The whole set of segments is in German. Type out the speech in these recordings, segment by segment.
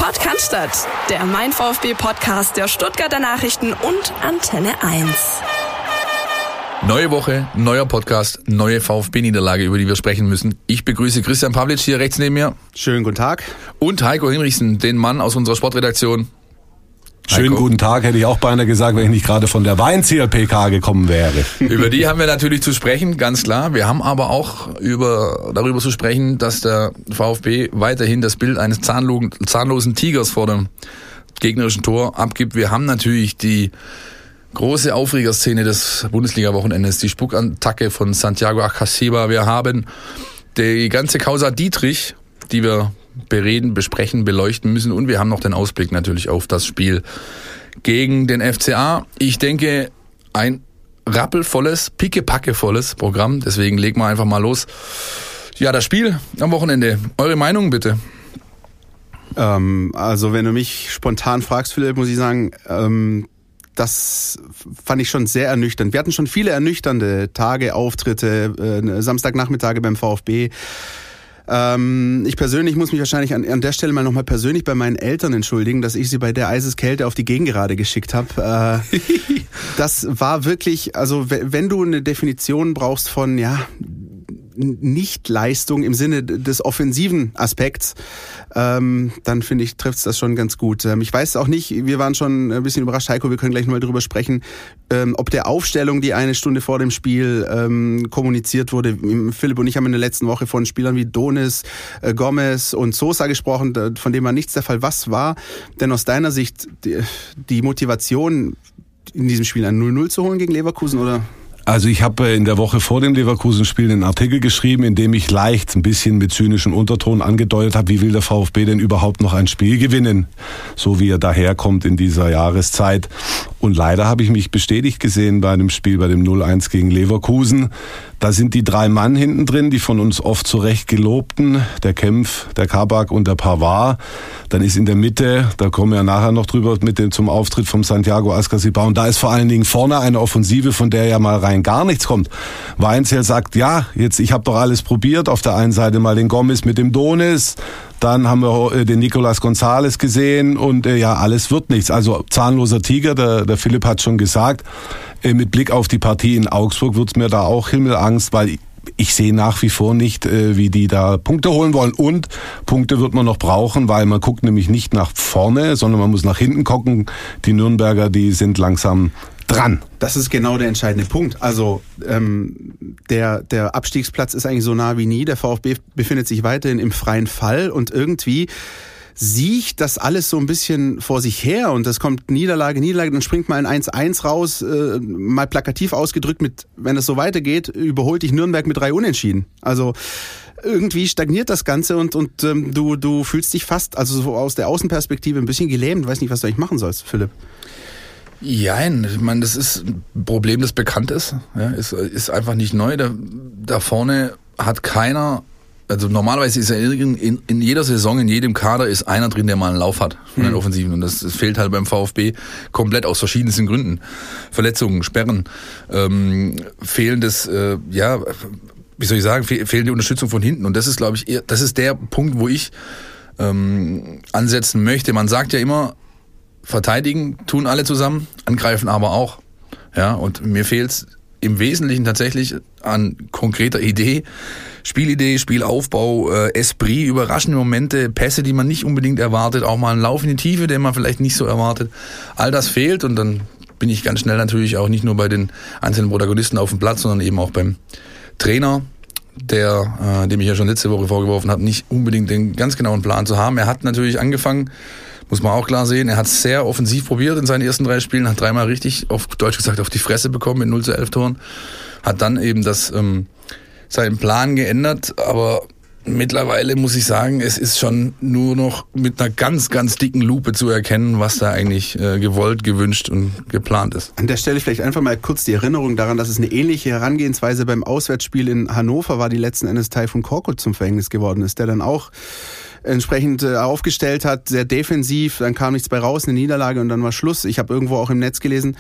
Sport kann Stadt, der Mein VfB-Podcast der Stuttgarter Nachrichten und Antenne 1. Neue Woche, neuer Podcast, neue VfB-Niederlage, über die wir sprechen müssen. Ich begrüße Christian Pavlic hier rechts neben mir. Schönen guten Tag. Und Heiko Hinrichsen, den Mann aus unserer Sportredaktion. Schönen guten Tag, hätte ich auch beinahe gesagt, wenn ich nicht gerade von der Weinzierl-PK gekommen wäre. Über die haben wir natürlich zu sprechen, ganz klar. Wir haben aber auch darüber zu sprechen, dass der VfB weiterhin das Bild eines zahnlosen Tigers vor dem gegnerischen Tor abgibt. Wir haben natürlich die große Aufregerszene des Bundesliga-Wochenendes, die Spuckattacke von Santiago Askasiba. Wir haben die ganze Causa Dietrich, die wir bereden, besprechen, beleuchten müssen. Und wir haben noch den Ausblick natürlich auf das Spiel gegen den FCA. Ich denke, ein rappelvolles, pickepackevolles Programm. Deswegen legen wir einfach mal los. Ja, das Spiel am Wochenende. Eure Meinung bitte? Also wenn du mich spontan fragst, Philipp, muss ich sagen, das fand ich schon sehr ernüchternd. Wir hatten schon viele ernüchternde Tage, Auftritte, Samstagnachmittage beim VfB. Ich persönlich muss mich wahrscheinlich an der Stelle mal nochmal persönlich bei meinen Eltern entschuldigen, dass ich sie bei der Eiseskälte auf die Gegengerade geschickt habe. Das war wirklich, also wenn du eine Definition brauchst von, Nichtleistung im Sinne des offensiven Aspekts, dann finde ich, trifft es das schon ganz gut. Ich weiß auch nicht, wir waren schon ein bisschen überrascht, Heiko, wir können gleich nochmal drüber sprechen, ob der Aufstellung, die eine Stunde vor dem Spiel kommuniziert wurde. Philipp und ich haben in der letzten Woche von Spielern wie Donis, Gomez und Sosa gesprochen, von dem war nichts der Fall. Was war denn aus deiner Sicht die Motivation, in diesem Spiel ein 0-0 zu holen gegen Leverkusen, oder? Also ich habe in der Woche vor dem Leverkusen-Spiel einen Artikel geschrieben, in dem ich leicht ein bisschen mit zynischem Unterton angedeutet habe, wie will der VfB denn überhaupt noch ein Spiel gewinnen, so wie er daherkommt in dieser Jahreszeit. Und leider habe ich mich bestätigt gesehen bei einem Spiel, bei dem 0-1 gegen Leverkusen. Da sind die 3 Mann hinten drin, die von uns oft zu Recht gelobten, der Kempf, der Kabak und der Pavard. Dann ist in der Mitte, da kommen wir ja nachher noch drüber zum Auftritt vom Santiago Askasiba. Und da ist vor allen Dingen vorne eine Offensive, von der ja mal rein gar nichts kommt. Weinzierl sagt, ich habe doch alles probiert. Auf der einen Seite mal den Gomez mit dem Donis, dann haben wir den Nicolas González gesehen und alles wird nichts. Also zahnloser Tiger, der Philipp hat schon gesagt. Mit Blick auf die Partie in Augsburg wird's mir da auch Himmelangst, weil ich sehe nach wie vor nicht, wie die da Punkte holen wollen. Und Punkte wird man noch brauchen, weil man guckt nämlich nicht nach vorne, sondern man muss nach hinten gucken. Die Nürnberger, die sind langsam dran. Das ist genau der entscheidende Punkt. Also der Abstiegsplatz ist eigentlich so nah wie nie. Der VfB befindet sich weiterhin im freien Fall und irgendwie sieht das alles so ein bisschen vor sich her und das kommt Niederlage, dann springt mal ein 1-1 raus, mal plakativ ausgedrückt mit, wenn es so weitergeht, überholt dich Nürnberg mit 3 Unentschieden. Also irgendwie stagniert das Ganze und du fühlst dich fast, also so aus der Außenperspektive ein bisschen gelähmt, weiß nicht, was du eigentlich machen sollst, Philipp. Ja, ich meine, das ist ein Problem, das bekannt ist. Ja, ist einfach nicht neu. Da vorne hat keiner. Also normalerweise ist ja in jeder Saison, in jedem Kader ist einer drin, der mal einen Lauf hat von den Offensiven. Und das fehlt halt beim VfB komplett aus verschiedensten Gründen. Verletzungen, Sperren, fehlendes, fehlende Unterstützung von hinten. Und das ist, glaube ich, das ist der Punkt, wo ich ansetzen möchte. Man sagt ja immer, verteidigen tun alle zusammen, angreifen aber auch. Ja, und mir fehlt's im Wesentlichen tatsächlich an konkreter Idee, Spielaufbau, Esprit, überraschende Momente, Pässe, die man nicht unbedingt erwartet, auch mal ein Lauf in die Tiefe, den man vielleicht nicht so erwartet. All das fehlt und dann bin ich ganz schnell natürlich auch nicht nur bei den einzelnen Protagonisten auf dem Platz, sondern eben auch beim Trainer, dem ich ja schon letzte Woche vorgeworfen habe, nicht unbedingt den ganz genauen Plan zu haben. Er hat natürlich angefangen, muss man auch klar sehen, er hat sehr offensiv probiert in seinen ersten 3 Spielen, hat 3-mal richtig, auf Deutsch gesagt, auf die Fresse bekommen mit 0-11 Toren, hat dann eben seinen Plan geändert, aber mittlerweile muss ich sagen, es ist schon nur noch mit einer ganz, ganz dicken Lupe zu erkennen, was da eigentlich gewollt, gewünscht und geplant ist. An der Stelle vielleicht einfach mal kurz die Erinnerung daran, dass es eine ähnliche Herangehensweise beim Auswärtsspiel in Hannover war, die letzten Endes Taifun Korkut zum Verhängnis geworden ist, der dann auch entsprechend aufgestellt hat, sehr defensiv, dann kam nichts bei raus, eine Niederlage und dann war Schluss. Ich habe irgendwo auch im Netz gelesen,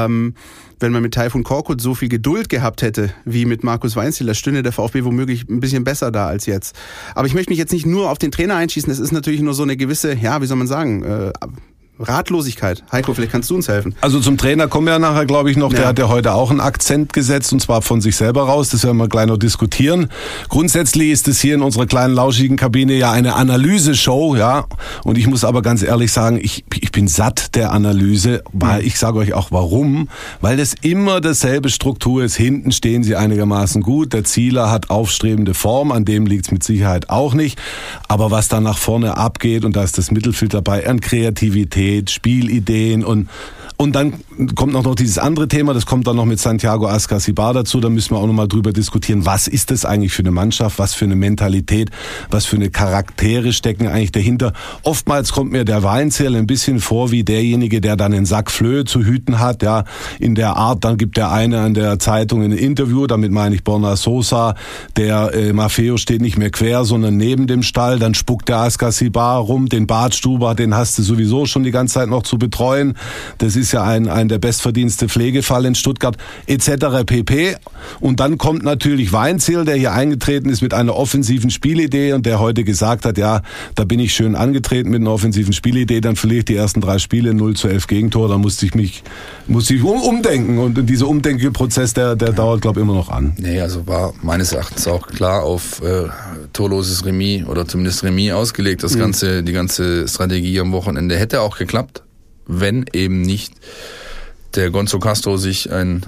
wenn man mit Tayfun Korkut so viel Geduld gehabt hätte wie mit Markus Weinzierl, da stünde der VfB womöglich ein bisschen besser da als jetzt. Aber ich möchte mich jetzt nicht nur auf den Trainer einschießen, es ist natürlich nur so eine gewisse, ja, wie soll man sagen, Ratlosigkeit. Heiko, vielleicht kannst du uns helfen. Also zum Trainer kommen wir nachher, glaube ich, noch. Der hat ja heute auch einen Akzent gesetzt, und zwar von sich selber raus. Das werden wir gleich noch diskutieren. Grundsätzlich ist es hier in unserer kleinen, lauschigen Kabine ja eine Analyse-Show, ja. Und ich muss aber ganz ehrlich sagen, ich bin satt der Analyse, weil ich sage euch auch warum. Weil es immer dasselbe Struktur ist. Hinten stehen sie einigermaßen gut. Der Zieler hat aufstrebende Form, an dem liegt es mit Sicherheit auch nicht. Aber was da nach vorne abgeht, und da ist das Mittelfeld dabei, an Kreativität, Spielideen und dann kommt noch dieses andere Thema, das kommt dann noch mit Santiago Ascasibar dazu, da müssen wir auch nochmal drüber diskutieren, was ist das eigentlich für eine Mannschaft, was für eine Mentalität, was für eine Charaktere stecken eigentlich dahinter. Oftmals kommt mir der Weinzierl ein bisschen vor wie derjenige, der dann den Sack Flöhe zu hüten hat, ja, in der Art, dann gibt der eine an der Zeitung ein Interview, damit meine ich Borna Sosa, der Maffeo steht nicht mehr quer, sondern neben dem Stall, dann spuckt der Ascasibar rum, den Badstuber, den hast du sowieso schon die ganze Zeit noch zu betreuen, das ist ja ein der bestverdienste Pflegefall in Stuttgart, etc. pp. Und dann kommt natürlich Weinzierl, der hier eingetreten ist mit einer offensiven Spielidee und der heute gesagt hat, ja, da bin ich schön angetreten mit einer offensiven Spielidee, dann verliere ich die ersten 3 Spiele, 0-11 Gegentore, da musste ich umdenken, und dieser Umdenkeprozess, der dauert, glaube ich, immer noch an. Nee, also war meines Erachtens auch klar auf torloses Remis oder zumindest Remis ausgelegt, die ganze Strategie am Wochenende. Hätte auch geklappt, wenn eben nicht der Gonzo Castro sich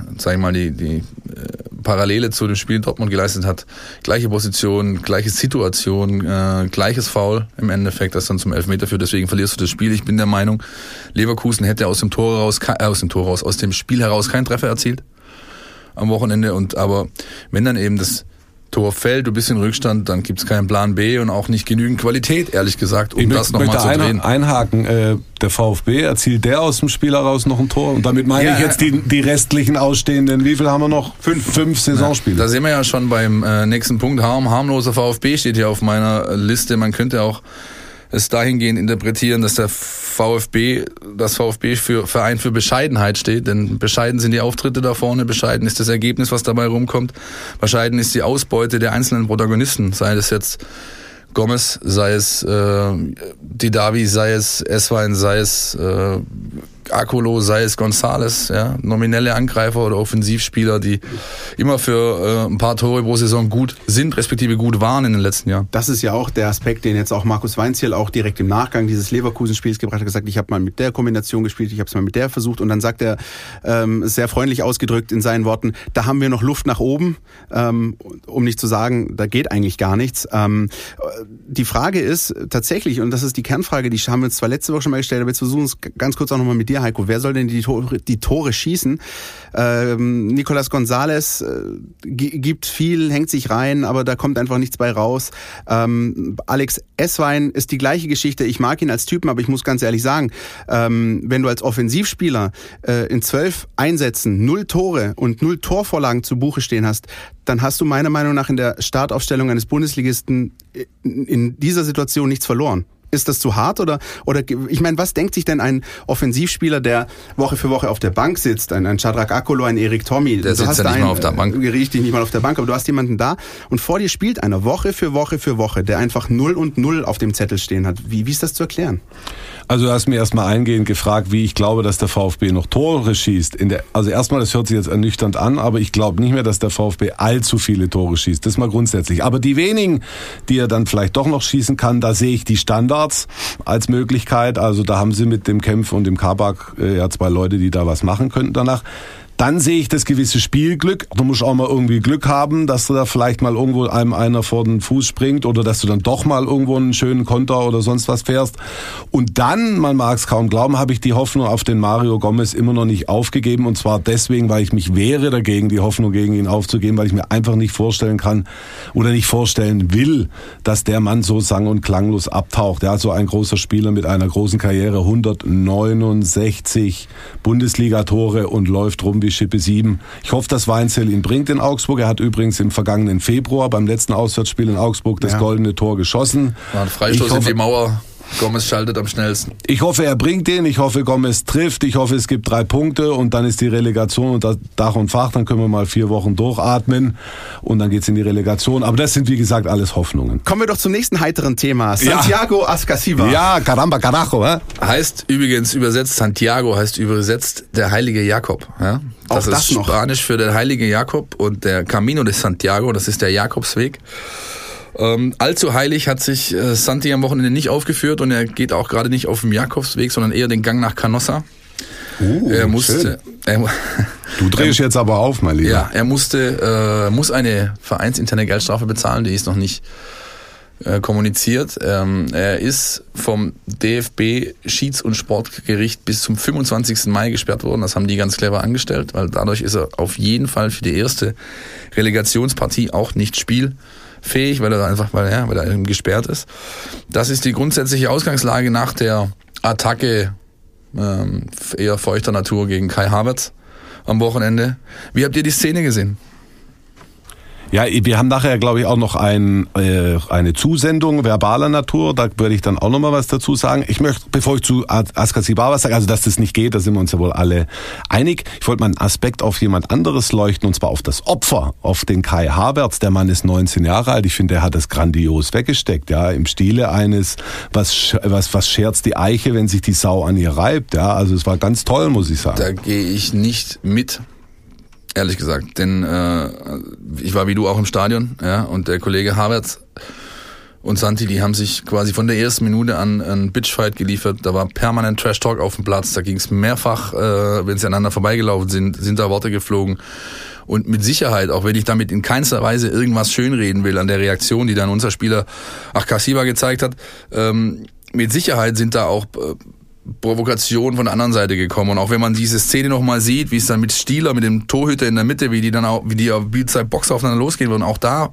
die Parallele zu dem Spiel in Dortmund geleistet hat. Gleiche Position, gleiche Situation, gleiches Foul im Endeffekt, das dann zum Elfmeter führt. Deswegen verlierst du das Spiel. Ich bin der Meinung, Leverkusen hätte aus dem Spiel heraus keinen Treffer erzielt am Wochenende. Aber wenn dann eben das Tor fällt, du bist in Rückstand, dann gibt's keinen Plan B und auch nicht genügend Qualität, ehrlich gesagt, um das nochmal zu drehen. Einhaken, der VfB, erzielt der aus dem Spiel heraus noch ein Tor? Und damit meine ich jetzt die restlichen ausstehenden, wie viel haben wir noch? 5 Saisonspiele. Da sind wir ja schon beim nächsten Punkt. Harmloser VfB steht hier auf meiner Liste. Man könnte auch es dahingehend interpretieren, dass das VfB für Verein für Bescheidenheit steht, denn bescheiden sind die Auftritte da vorne, bescheiden ist das Ergebnis, was dabei rumkommt, bescheiden ist die Ausbeute der einzelnen Protagonisten, sei es jetzt Gomez, sei es Didavi, sei es Eswein, sei es Akolo, sei es González, ja, nominelle Angreifer oder Offensivspieler, die immer für ein paar Tore pro Saison gut sind, respektive gut waren in den letzten Jahren. Das ist ja auch der Aspekt, den jetzt auch Markus Weinzierl auch direkt im Nachgang dieses Leverkusen-Spiels gebracht hat, gesagt, ich habe mal mit der Kombination gespielt, ich habe es mal mit der versucht, und dann sagt er, sehr freundlich ausgedrückt in seinen Worten, da haben wir noch Luft nach oben, um nicht zu sagen, da geht eigentlich gar nichts. Die Frage ist tatsächlich, und das ist die Kernfrage, die haben wir uns zwar letzte Woche schon mal gestellt, aber jetzt versuchen wir es ganz kurz auch nochmal mit dir, Heiko. Wer soll denn die Tore schießen? Nicolas González gibt viel, hängt sich rein, aber da kommt einfach nichts bei raus. Alex Eswein ist die gleiche Geschichte. Ich mag ihn als Typen, aber ich muss ganz ehrlich sagen, wenn du als Offensivspieler in 12 Einsätzen 0 Tore und 0 Torvorlagen zu Buche stehen hast, dann hast du meiner Meinung nach in der Startaufstellung eines Bundesligisten in dieser Situation nichts verloren. Ist das zu hart oder ich meine, was denkt sich denn ein Offensivspieler, der Woche für Woche auf der Bank sitzt, ein Shadrach Akolo, ein Erik Tommy? Der sitzt ja nicht mal auf der Bank. Richtig, nicht mal auf der Bank, aber du hast jemanden da und vor dir spielt einer Woche für Woche für Woche, der einfach 0 und 0 auf dem Zettel stehen hat. Wie ist das zu erklären? Also du hast mir erstmal eingehend gefragt, wie ich glaube, dass der VfB noch Tore schießt. Also erstmal, das hört sich jetzt ernüchternd an, aber ich glaube nicht mehr, dass der VfB allzu viele Tore schießt. Das mal grundsätzlich. Aber die wenigen, die er dann vielleicht doch noch schießen kann, da sehe ich die Standards als Möglichkeit. Also da haben sie mit dem Kempf und dem Kabak ja 2 Leute, die da was machen könnten danach. Dann sehe ich das gewisse Spielglück. Du musst auch mal irgendwie Glück haben, dass du da vielleicht mal irgendwo einem einer vor den Fuß springt oder dass du dann doch mal irgendwo einen schönen Konter oder sonst was fährst. Und dann, man mag es kaum glauben, habe ich die Hoffnung auf den Mario Gomez immer noch nicht aufgegeben. Und zwar deswegen, weil ich mich wehre dagegen, die Hoffnung gegen ihn aufzugeben, weil ich mir einfach nicht vorstellen kann oder nicht vorstellen will, dass der Mann so sang- und klanglos abtaucht. Ja, so ein großer Spieler mit einer großen Karriere, 169 Bundesliga-Tore und läuft rum wie Schippe 7. Ich hoffe, dass Weinzierl ihn bringt in Augsburg. Er hat übrigens im vergangenen Februar beim letzten Auswärtsspiel in Augsburg das goldene Tor geschossen. War ein Freistoß in die Mauer. Gomez schaltet am schnellsten. Ich hoffe, er bringt den. Ich hoffe, Gomez trifft. Ich hoffe, es gibt 3 Punkte und dann ist die Relegation unter Dach und Fach. Dann können wir mal 4 Wochen durchatmen und dann geht's in die Relegation. Aber das sind, wie gesagt, alles Hoffnungen. Kommen wir doch zum nächsten heiteren Thema. Santiago Ascasiba. Ja, caramba, carajo. Heißt übrigens übersetzt, Santiago heißt übersetzt der heilige Jakob. Ja? Das ist Spanisch für der heilige Jakob und der Camino de Santiago, das ist der Jakobsweg. Allzu heilig hat sich Santi am Wochenende nicht aufgeführt und er geht auch gerade nicht auf dem Jakobsweg, sondern eher den Gang nach Canossa. Er musste. Du drehst jetzt aber auf, mein Lieber. Ja, er muss eine vereinsinterne Geldstrafe bezahlen, die ist noch nicht kommuniziert. Er ist vom DFB Schieds- und Sportgericht bis zum 25. Mai gesperrt worden. Das haben die ganz clever angestellt, weil dadurch ist er auf jeden Fall für die erste Relegationspartie auch nicht spielfähig, weil er eben gesperrt ist. Das ist die grundsätzliche Ausgangslage nach der Attacke eher feuchter Natur gegen Kai Havertz am Wochenende. Wie habt ihr die Szene gesehen? Ja, wir haben nachher, glaube ich, auch noch eine Zusendung verbaler Natur. Da würde ich dann auch noch mal was dazu sagen. Ich möchte, bevor ich zu Ascasiba was sage, also dass das nicht geht, da sind wir uns ja wohl alle einig. Ich wollte mal einen Aspekt auf jemand anderes leuchten, und zwar auf das Opfer, auf den Kai Havertz. Der Mann ist 19 Jahre alt. Ich finde, er hat das grandios weggesteckt, ja, im Stile eines, was scherzt die Eiche, wenn sich die Sau an ihr reibt, ja. Also es war ganz toll, muss ich sagen. Da gehe ich nicht mit. Ehrlich gesagt, denn ich war wie du auch im Stadion, ja, und der Kollege Havertz und Santi, die haben sich quasi von der ersten Minute an einen Bitchfight geliefert. Da war permanent Trash-Talk auf dem Platz, da ging es mehrfach, wenn sie aneinander vorbeigelaufen sind da Worte geflogen. Und mit Sicherheit, auch wenn ich damit in keinster Weise irgendwas schönreden will an der Reaktion, die dann unser Spieler Ascasiba gezeigt hat, mit Sicherheit sind da auch Provokation von der anderen Seite gekommen. Und auch wenn man diese Szene nochmal sieht, wie es dann mit Stieler, mit dem Torhüter in der Mitte, wie die auf Bildzeit-Box aufeinander losgehen würden, auch da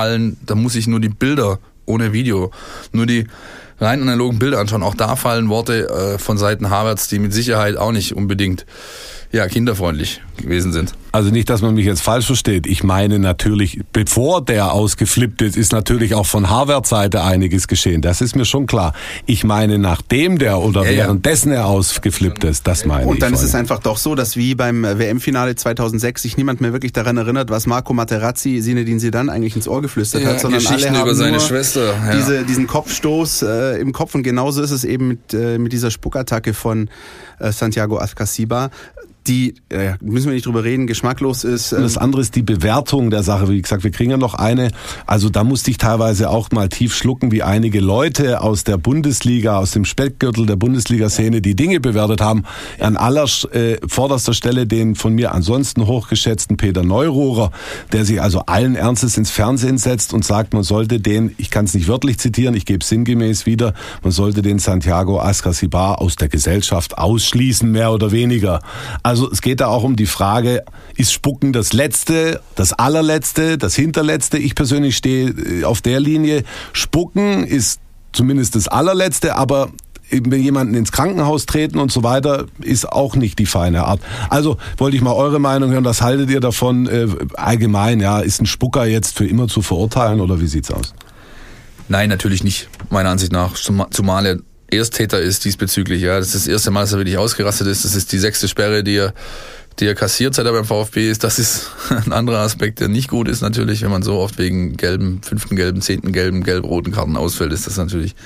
muss ich nur die Bilder ohne Video, nur die rein analogen Bilder anschauen. Auch da fallen Worte von Seiten Havertz, die mit Sicherheit auch nicht unbedingt kinderfreundlich gewesen sind. Also nicht, dass man mich jetzt falsch versteht. Ich meine natürlich, bevor der ausgeflippt ist natürlich auch von Havertz Seite einiges geschehen. Das ist mir schon klar. Ich meine, nachdem der oder währenddessen er ausgeflippt ist, das meine ich. Und dann ist es einfach doch so, dass wie beim WM-Finale 2006 sich niemand mehr wirklich daran erinnert, was Marco Materazzi Zinedine Zidane eigentlich ins Ohr geflüstert hat, sondern Geschichten alle haben über seine nur Schwester. diesen Kopfstoß im Kopf. Und genauso ist es eben mit dieser Spuckattacke von Santiago Ascasiba, die, müssen wir nicht drüber reden, geschmacklos ist. Und das andere ist die Bewertung der Sache. Wie gesagt, wir kriegen ja noch eine. Also da musste ich teilweise auch mal tief schlucken, wie einige Leute aus der Bundesliga, aus dem Speckgürtel der Bundesliga-Szene die Dinge bewertet haben. An vorderster Stelle den von mir ansonsten hochgeschätzten Peter Neururer, der sich also allen Ernstes ins Fernsehen setzt und sagt, man sollte den, ich kann es nicht wörtlich zitieren, ich gebe es sinngemäß wieder, man sollte den Santiago Ascasiba aus der Gesellschaft ausschließen, mehr oder weniger. Also es geht da auch um die Frage, ist Spucken das Letzte, das Allerletzte, das Hinterletzte? Ich persönlich stehe auf der Linie. Spucken ist zumindest das Allerletzte, aber wenn jemanden ins Krankenhaus treten und so weiter, ist auch nicht die feine Art. Also wollte ich mal eure Meinung hören. Was haltet ihr davon allgemein? Ja, ist ein Spucker jetzt für immer zu verurteilen oder wie sieht's aus? Nein, natürlich nicht, meiner Ansicht nach. Zumal er Ersttäter ist diesbezüglich. Ja, das ist das erste Mal, dass er wirklich ausgerastet ist. Das ist die 6. Sperre, die er kassiert, seit er beim VfB ist. Das ist ein anderer Aspekt, der nicht gut ist natürlich, wenn man so oft wegen 5. gelben, 10. gelben, gelb-roten Karten ausfällt, ist das natürlich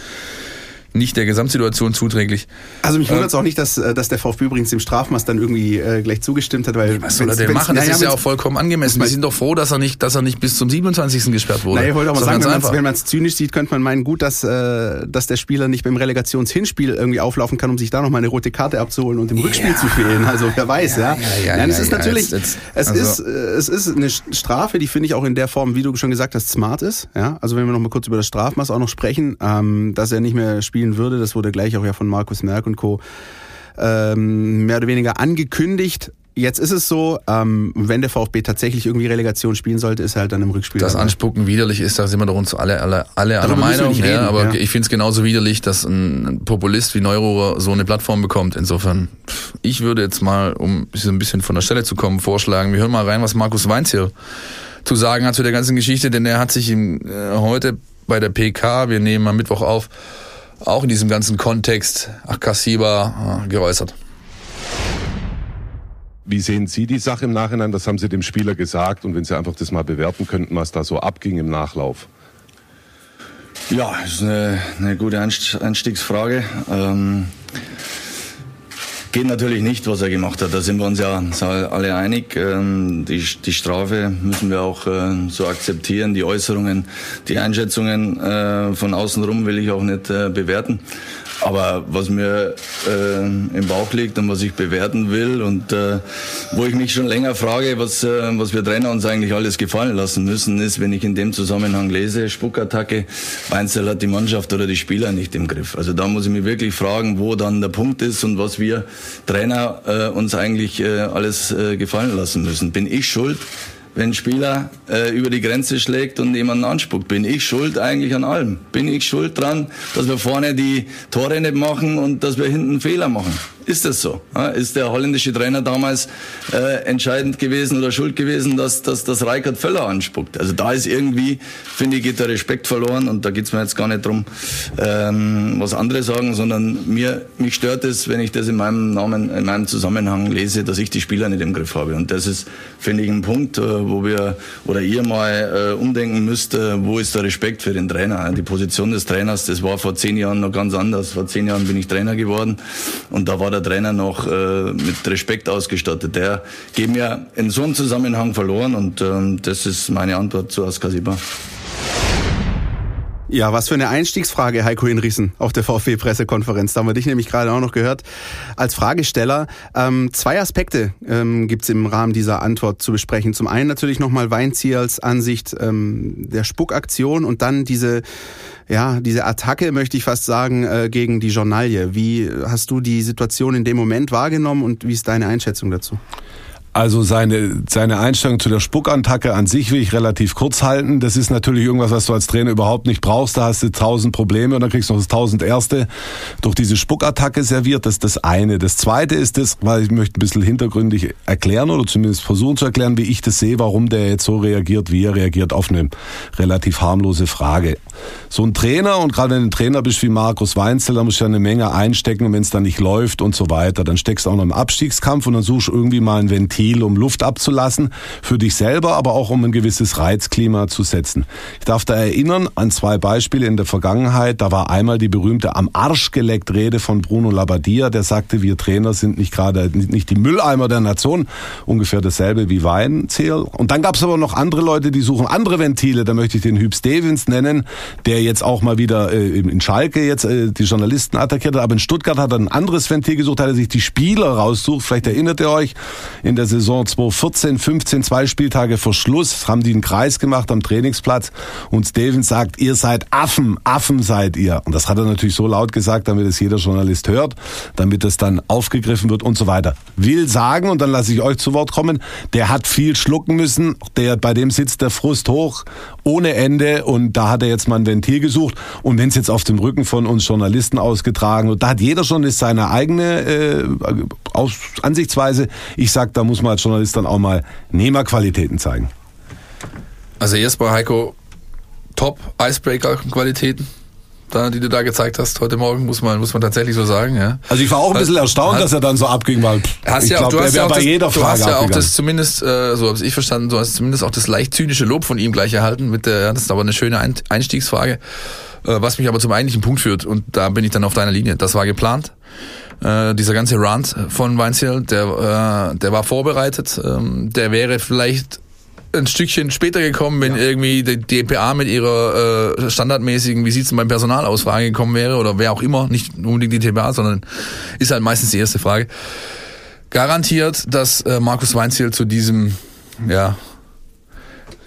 nicht der Gesamtsituation zuträglich. Also mich wundert es auch nicht, dass der VfB übrigens dem Strafmaß dann irgendwie gleich zugestimmt hat, weil was soll er denn machen? Das ist ja auch vollkommen angemessen. Wir sind doch froh, dass er nicht bis zum 27. gesperrt wurde. Ich wollte auch mal sagen, wenn man es zynisch sieht, könnte man meinen, gut, dass der Spieler nicht beim Relegationshinspiel irgendwie auflaufen kann, um sich da noch mal eine rote Karte abzuholen und im Rückspiel zu fehlen. Also wer weiß, Nein, es ist natürlich, es ist eine Strafe, die finde ich auch in der Form, wie du schon gesagt hast, smart ist. Ja, also wenn wir noch mal kurz über das Strafmaß auch noch sprechen, dass er nicht mehr spielen würde. Das wurde gleich auch von Markus Merck und Co. Mehr oder weniger angekündigt. jetzt ist es so, wenn der VfB tatsächlich irgendwie Relegation spielen sollte, ist er halt dann im Rückspiel. Das Anspucken widerlich ist, da sind wir doch uns alle einer Meinung. Ja, aber ich finde es genauso widerlich, dass ein Populist wie Neururer so eine Plattform bekommt. Insofern, ich würde jetzt mal, um so ein bisschen von der Stelle zu kommen, vorschlagen, wir hören mal rein, was Markus Weinzierl zu sagen hat zu der ganzen Geschichte, denn er hat sich heute bei der PK, wir nehmen am Mittwoch auf, auch in diesem ganzen Kontext Kassiber geäußert. Wie sehen Sie die Sache im Nachhinein? Das haben Sie dem Spieler gesagt. Und wenn Sie einfach das mal bewerten könnten, was da so abging im Nachlauf. Ja, das ist eine gute Einstiegsfrage. Geht natürlich nicht, was er gemacht hat. Da sind wir uns ja alle einig. Die Strafe müssen wir auch so akzeptieren. Die Äußerungen, die Einschätzungen von außenrum will ich auch nicht bewerten. Aber was mir im Bauch liegt und was ich bewerten will und wo ich mich schon länger frage, was wir Trainer uns eigentlich alles gefallen lassen müssen, ist, wenn ich in dem Zusammenhang lese, Spuckattacke, Weinzierl hat die Mannschaft oder die Spieler nicht im Griff. Also da muss ich mich wirklich fragen, wo dann der Punkt ist und was wir Trainer uns eigentlich alles gefallen lassen müssen. Bin ich schuld, wenn ein Spieler über die Grenze schlägt und jemanden anspuckt? Bin ich schuld eigentlich an allem? Bin ich schuld dran, dass wir vorne die Tore nicht machen und dass wir hinten Fehler machen? Ist das so? Ist der holländische Trainer damals entscheidend gewesen oder schuld gewesen, dass Rijkaard Völler anspuckt? Also da ist irgendwie, finde ich, geht der Respekt verloren und da geht es mir jetzt gar nicht drum, was andere sagen, sondern mich stört es, wenn ich das in meinem Zusammenhang lese, dass ich die Spieler nicht im Griff habe. Und das ist, finde ich, ein Punkt, wo wir oder ihr mal umdenken müsst, wo ist der Respekt für den Trainer? Die Position des Trainers, das war vor 10 Jahren noch ganz anders. Vor 10 Jahren bin ich Trainer geworden und da war der Trainer noch mit Respekt ausgestattet. Der geht mir in so einem Zusammenhang verloren und das ist meine Antwort zu Askasiba. Ja, was für eine Einstiegsfrage, Heiko Hinrichsen, auf der VfB-Pressekonferenz. Da haben wir dich nämlich gerade auch noch gehört als Fragesteller. 2 Aspekte gibt's im Rahmen dieser Antwort zu besprechen. Zum einen natürlich nochmal Weinzierls Ansicht der Spuckaktion und dann diese Attacke, möchte ich fast sagen, gegen die Journalie. Wie hast du die Situation in dem Moment wahrgenommen und wie ist deine Einschätzung dazu? Also seine Einstellung zu der Spuckattacke an sich will ich relativ kurz halten. Das ist natürlich irgendwas, was du als Trainer überhaupt nicht brauchst. Da hast du 1000 Probleme und dann kriegst du noch das 1001. durch diese Spuckattacke serviert. Das ist das eine. Das zweite ist das, weil ich möchte ein bisschen hintergründig erklären oder zumindest versuchen zu erklären, wie ich das sehe, warum der jetzt so reagiert, wie er reagiert auf eine relativ harmlose Frage. So ein Trainer, und gerade wenn du ein Trainer bist wie Markus Weinzierl, da musst du ja eine Menge einstecken und wenn es dann nicht läuft und so weiter, dann steckst du auch noch im Abstiegskampf und dann suchst du irgendwie mal ein Ventil, um Luft abzulassen, für dich selber, aber auch um ein gewisses Reizklima zu setzen. Ich darf da erinnern an 2 Beispiele in der Vergangenheit. Da war einmal die berühmte am Arsch geleckt Rede von Bruno Labbadia, der sagte, wir Trainer sind nicht die Mülleimer der Nation, ungefähr dasselbe wie Weinzierl. Und dann gab es aber noch andere Leute, die suchen andere Ventile. Da möchte ich den Huub Stevens nennen, der jetzt auch mal wieder in Schalke jetzt die Journalisten attackiert hat, aber in Stuttgart hat er ein anderes Ventil gesucht, hat er sich die Spieler raussucht. Vielleicht erinnert ihr euch, in der Saison 2014, 15, 2 Spieltage vor Schluss, haben die einen Kreis gemacht am Trainingsplatz und Stevens sagt, ihr seid Affen seid ihr. Und das hat er natürlich so laut gesagt, damit es jeder Journalist hört, damit es dann aufgegriffen wird und so weiter. Will sagen, und dann lasse ich euch zu Wort kommen, der hat viel schlucken müssen, bei dem sitzt der Frust hoch, ohne Ende und da hat er jetzt mal ein Ventil gesucht und wenn es jetzt auf dem Rücken von uns Journalisten ausgetragen wird, da hat jeder Journalist seine eigene Ansichtsweise. Ich sag, da muss man als Journalist dann auch mal Nehmerqualitäten zeigen. Also erstmal, Heiko, top Icebreaker-Qualitäten, die du da gezeigt hast heute Morgen, muss man tatsächlich so sagen. Ja. Also ich war auch ein bisschen erstaunt, dass er dann so abging, weil ich glaube, er wäre bei jeder Frage abgegangen. Du hast ja auch das zumindest, so habe ich verstanden, du hast zumindest auch das leicht zynische Lob von ihm gleich erhalten. Das ist aber eine schöne Einstiegsfrage, was mich aber zum eigentlichen Punkt führt und da bin ich dann auf deiner Linie. Das war geplant. Dieser ganze Rant von Weinzierl, der war vorbereitet. Der wäre vielleicht ein Stückchen später gekommen, wenn irgendwie die DPA mit ihrer standardmäßigen, wie sieht's denn beim Personal aus, Frage gekommen wäre oder wer auch immer, nicht unbedingt die DPA, sondern ist halt meistens die erste Frage. Garantiert, dass Markus Weinzierl zu diesem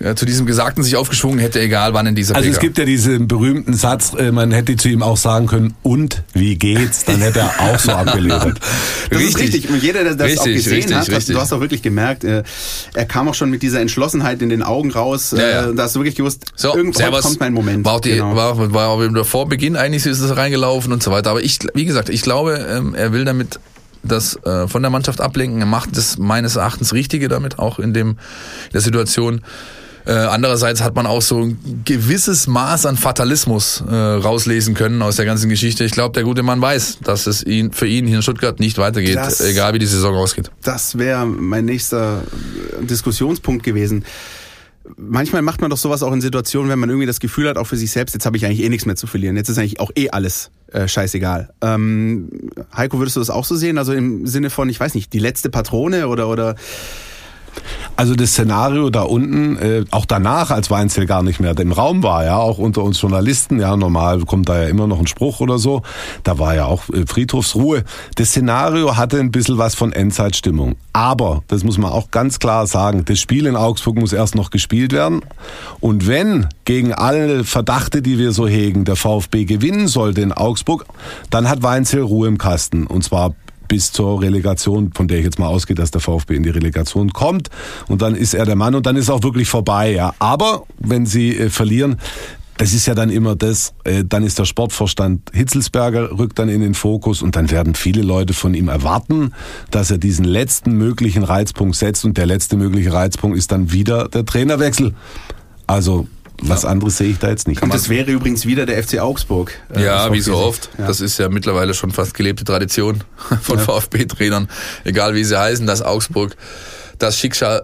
zu diesem Gesagten sich aufgeschwungen hätte, egal wann in dieser Also PK. es gibt ja diesen berühmten Satz, man hätte zu ihm auch sagen können, und wie geht's? Dann hätte er auch so abgeliefert. Das ist richtig. Und jeder, der das auch gesehen hat, richtig. du hast auch wirklich gemerkt, er kam auch schon mit dieser Entschlossenheit in den Augen raus. Da hast du wirklich gewusst, irgendwann kommt mein Moment. War auch vor Beginn eigentlich ist es reingelaufen und so weiter. Aber wie gesagt, ich glaube, er will damit das von der Mannschaft ablenken. Er macht das meines Erachtens Richtige damit, auch in der Situation. Andererseits hat man auch so ein gewisses Maß an Fatalismus rauslesen können aus der ganzen Geschichte. Ich glaube, der gute Mann weiß, dass es für ihn hier in Stuttgart nicht weitergeht, egal wie die Saison ausgeht. Das wäre mein nächster Diskussionspunkt gewesen. Manchmal macht man doch sowas auch in Situationen, wenn man irgendwie das Gefühl hat, auch für sich selbst, jetzt habe ich eigentlich nichts mehr zu verlieren. Jetzt ist eigentlich auch alles scheißegal. Heiko, würdest du das auch so sehen? Also im Sinne von, ich weiß nicht, die letzte Patrone oder? Also das Szenario da unten, auch danach, als Weinzierl gar nicht mehr im Raum war, ja, auch unter uns Journalisten, ja, normal kommt da ja immer noch ein Spruch oder so, da war ja auch Friedhofsruhe. Das Szenario hatte ein bisschen was von Endzeitstimmung. Aber, das muss man auch ganz klar sagen, das Spiel in Augsburg muss erst noch gespielt werden. Und wenn gegen alle Verdachte, die wir so hegen, der VfB gewinnen sollte in Augsburg, dann hat Weinzierl Ruhe im Kasten. Und zwar bis zur Relegation, von der ich jetzt mal ausgehe, dass der VfB in die Relegation kommt. Und dann ist er der Mann und dann ist auch wirklich vorbei. Ja. Aber wenn sie verlieren, das ist ja dann immer das, dann ist der Sportvorstand Hitzelsberger, rückt dann in den Fokus und dann werden viele Leute von ihm erwarten, dass er diesen letzten möglichen Reizpunkt setzt und der letzte mögliche Reizpunkt ist dann wieder der Trainerwechsel. Also was anderes sehe ich da jetzt nicht. Und das wäre übrigens wieder der FC Augsburg. Ja, wie so oft. Ja. Das ist ja mittlerweile schon fast gelebte Tradition von VfB-Trainern, egal wie sie heißen, dass Augsburg das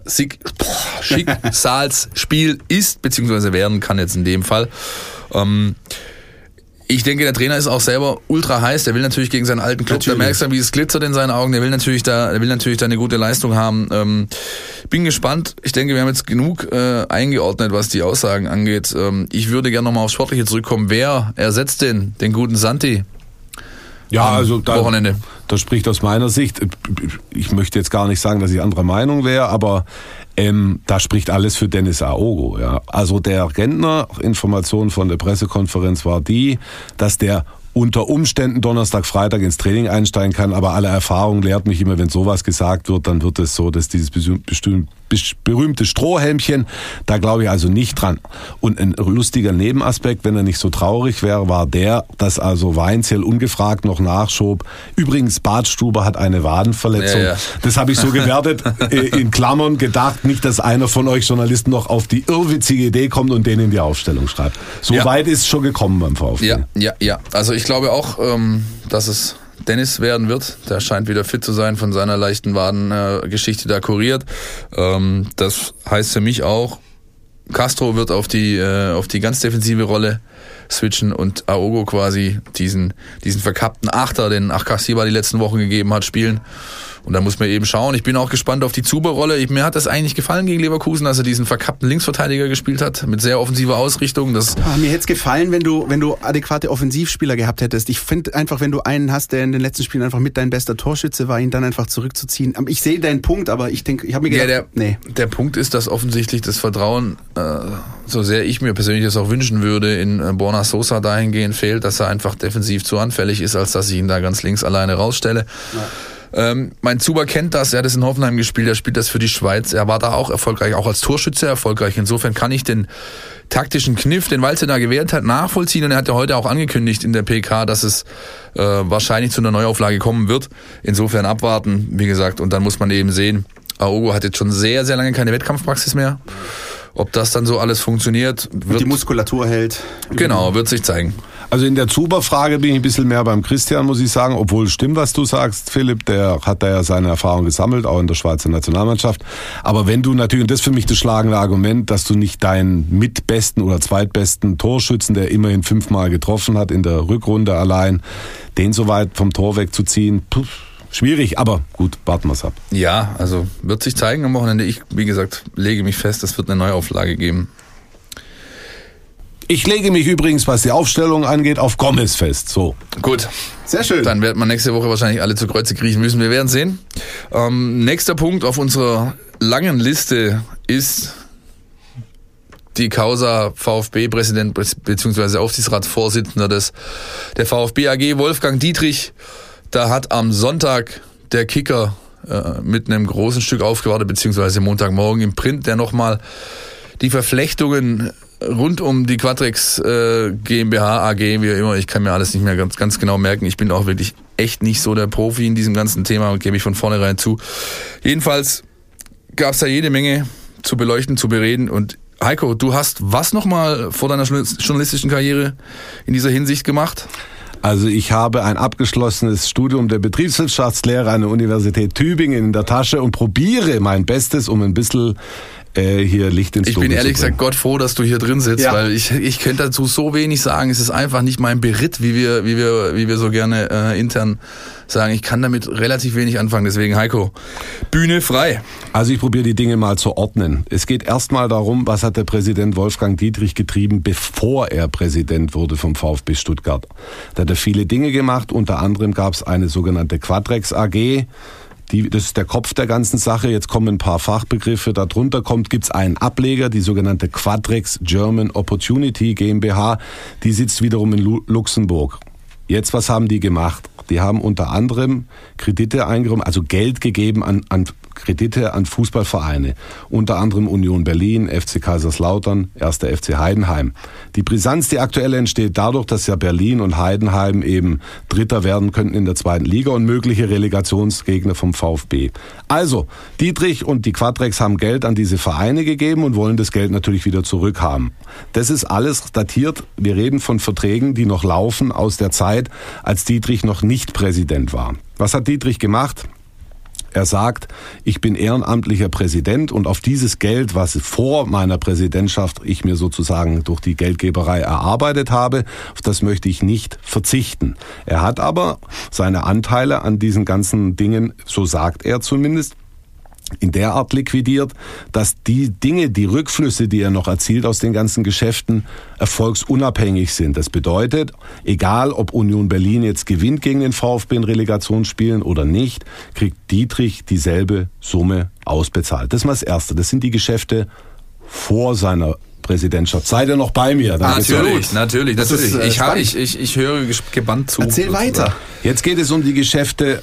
Schicksalsspiel ist, beziehungsweise werden kann jetzt in dem Fall. Ich denke, der Trainer ist auch selber ultra heiß. Der will natürlich gegen seinen alten Club. Da merkst du, wie es glitzert in seinen Augen. Der will natürlich da eine gute Leistung haben. Bin gespannt. Ich denke, wir haben jetzt genug eingeordnet, was die Aussagen angeht. Ich würde gerne nochmal aufs Sportliche zurückkommen. Wer ersetzt den guten Santi? Ja, also Wochenende. Das spricht aus meiner Sicht. Ich möchte jetzt gar nicht sagen, dass ich anderer Meinung wäre, aber da spricht alles für Dennis Aogo. Ja. Also der Rentner-Information von der Pressekonferenz war die, dass der unter Umständen Donnerstag, Freitag ins Training einsteigen kann, aber alle Erfahrung lehrt mich immer, wenn sowas gesagt wird, dann wird es so, dass dieses berühmte Strohhelmchen, da glaube ich also nicht dran. Und ein lustiger Nebenaspekt, wenn er nicht so traurig wäre, war der, dass also Weinzierl ungefragt noch nachschob. Übrigens, Badstuber hat eine Wadenverletzung. Ja. Das habe ich so gewertet, in Klammern gedacht, nicht, dass einer von euch Journalisten noch auf die irrwitzige Idee kommt und den in die Aufstellung schreibt. So weit ist es schon gekommen beim VfB. Ja. Also ich glaube auch, dass es Dennis werden wird. Der scheint wieder fit zu sein von seiner leichten Wadengeschichte da kuriert. Das heißt für mich auch, Castro wird auf die ganz defensive Rolle switchen und Aogo quasi diesen verkappten Achter, den Achkasiba die letzten Wochen gegeben hat, spielen. Und da muss man eben schauen. Ich bin auch gespannt auf die Zuber-Rolle. Mir hat das eigentlich gefallen gegen Leverkusen, dass er diesen verkappten Linksverteidiger gespielt hat, mit sehr offensiver Ausrichtung. Mir hätte es gefallen, wenn du adäquate Offensivspieler gehabt hättest. Ich finde einfach, wenn du einen hast, der in den letzten Spielen einfach mit dein bester Torschütze war, ihn dann einfach zurückzuziehen. Ich sehe deinen Punkt, aber ich habe mir gedacht, der Punkt ist, dass offensichtlich das Vertrauen, so sehr ich mir persönlich das auch wünschen würde, in Borna Sosa dahingehend fehlt, dass er einfach defensiv zu anfällig ist, als dass ich ihn da ganz links alleine rausstelle. Ja. Mein Zuber kennt das, er hat es in Hoffenheim gespielt, er spielt das für die Schweiz, er war da auch erfolgreich, auch als Torschütze erfolgreich. Insofern kann ich den taktischen Kniff, den Walzer da gewählt hat, nachvollziehen, und er hat ja heute auch angekündigt in der PK, dass es wahrscheinlich zu einer Neuauflage kommen wird. Insofern abwarten, wie gesagt, und dann muss man eben sehen, Aogo hat jetzt schon sehr, sehr lange keine Wettkampfpraxis mehr. Ob das dann so alles funktioniert, und die Muskulatur hält. Genau, wird sich zeigen. Also in der Zuber-Frage bin ich ein bisschen mehr beim Christian, muss ich sagen, obwohl es stimmt, was du sagst, Philipp, der hat da ja seine Erfahrung gesammelt, auch in der Schweizer Nationalmannschaft. Aber wenn du natürlich, und das ist für mich das schlagende Argument, dass du nicht deinen mitbesten oder zweitbesten Torschützen, der immerhin 5-mal getroffen hat in der Rückrunde allein, den so weit vom Tor wegzuziehen, schwierig, aber gut, warten wir es ab. Ja, also wird sich zeigen am Wochenende. Ich, wie gesagt, lege mich fest, es wird eine Neuauflage geben. Ich lege mich übrigens, was die Aufstellung angeht, auf Gomez fest. So. Gut. Sehr schön. Dann wird man nächste Woche wahrscheinlich alle zu Kreuze kriechen müssen. Wir werden sehen. Nächster Punkt auf unserer langen Liste ist die Causa VfB-Präsident bzw. Aufsichtsratsvorsitzender der VfB AG, Wolfgang Dietrich. Da hat am Sonntag der Kicker mit einem großen Stück aufgewartet, beziehungsweise Montagmorgen im Print, der nochmal die Verflechtungen rund um die Quadrex GmbH, AG, wie immer, ich kann mir alles nicht mehr ganz genau merken. Ich bin auch wirklich echt nicht so der Profi in diesem ganzen Thema, gebe ich von vornherein zu. Jedenfalls gab es da jede Menge zu beleuchten, zu bereden. Und Heiko, du hast was nochmal vor deiner journalistischen Karriere in dieser Hinsicht gemacht? Also ich habe ein abgeschlossenes Studium der Betriebswirtschaftslehre an der Universität Tübingen in der Tasche und probiere mein Bestes, um ein bisschen hier Licht ins Dunkel zu bringen. Ich bin ehrlich gesagt Gott froh, dass du hier drin sitzt, weil ich könnte dazu so wenig sagen. Es ist einfach nicht mein Beritt, wie wir so gerne intern sagen. Ich kann damit relativ wenig anfangen. Deswegen, Heiko, Bühne frei. Also ich probiere die Dinge mal zu ordnen. Es geht erstmal darum, was hat der Präsident Wolfgang Dietrich getrieben, bevor er Präsident wurde vom VfB Stuttgart. Da hat er viele Dinge gemacht. Unter anderem gab es eine sogenannte Quadrex AG. Das ist der Kopf der ganzen Sache. Jetzt kommen ein paar Fachbegriffe. Darunter gibt's einen Ableger, die sogenannte Quadrex German Opportunity GmbH. Die sitzt wiederum in Luxemburg. Jetzt, was haben die gemacht? Die haben unter anderem Kredite eingeräumt, also Geld gegeben an Kredite an Fußballvereine. Unter anderem Union Berlin, FC Kaiserslautern, 1. FC Heidenheim. Die Brisanz, die aktuell entsteht, dadurch, dass ja Berlin und Heidenheim eben Dritter werden könnten in der 2. Liga und mögliche Relegationsgegner vom VfB. Also, Dietrich und die Quadrex haben Geld an diese Vereine gegeben und wollen das Geld natürlich wieder zurückhaben. Das ist alles datiert. Wir reden von Verträgen, die noch laufen aus der Zeit, als Dietrich noch nicht Präsident war. Was hat Dietrich gemacht? Er sagt, ich bin ehrenamtlicher Präsident und auf dieses Geld, was vor meiner Präsidentschaft ich mir sozusagen durch die Geldgeberei erarbeitet habe, auf das möchte ich nicht verzichten. Er hat aber seine Anteile an diesen ganzen Dingen, so sagt er zumindest, in der Art liquidiert, dass die Dinge, die Rückflüsse, die er noch erzielt aus den ganzen Geschäften, erfolgsunabhängig sind. Das bedeutet, egal ob Union Berlin jetzt gewinnt gegen den VfB in Relegationsspielen oder nicht, kriegt Dietrich dieselbe Summe ausbezahlt. Das ist mal das Erste. Das sind die Geschäfte vor seiner Präsidentschaft. Seid ihr noch bei mir? Natürlich. Ich höre gebannt zu. Erzähl weiter. Jetzt geht es um die Geschäfte,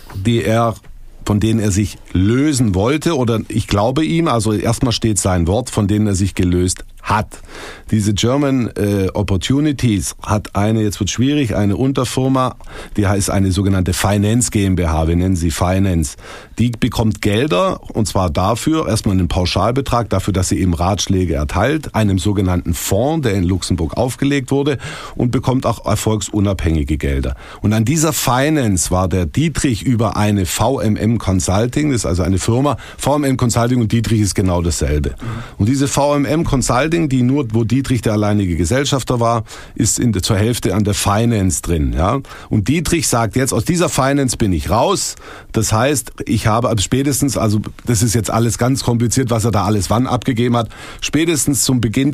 von denen er sich lösen wollte, oder ich glaube ihm, also erstmal steht sein Wort, von denen er sich gelöst hat. Diese German Opportunities hat jetzt wird schwierig, eine Unterfirma, die heißt eine sogenannte Finance GmbH, wir nennen sie Finance. Die bekommt Gelder, und zwar dafür, erstmal einen Pauschalbetrag, dafür, dass sie eben Ratschläge erteilt, einem sogenannten Fonds, der in Luxemburg aufgelegt wurde, und bekommt auch erfolgsunabhängige Gelder. Und an dieser Finance war der Dietrich über eine VMM Consulting, das ist also eine Firma, VMM Consulting, und Dietrich ist genau dasselbe. Und diese VMM Consulting, wo Dietrich der alleinige Gesellschafter war, ist zur Hälfte an der Finance drin. Ja? Und Dietrich sagt jetzt, aus dieser Finance bin ich raus. Das heißt, ich habe spätestens, also das ist jetzt alles ganz kompliziert, was er da alles wann abgegeben hat, spätestens zum Beginn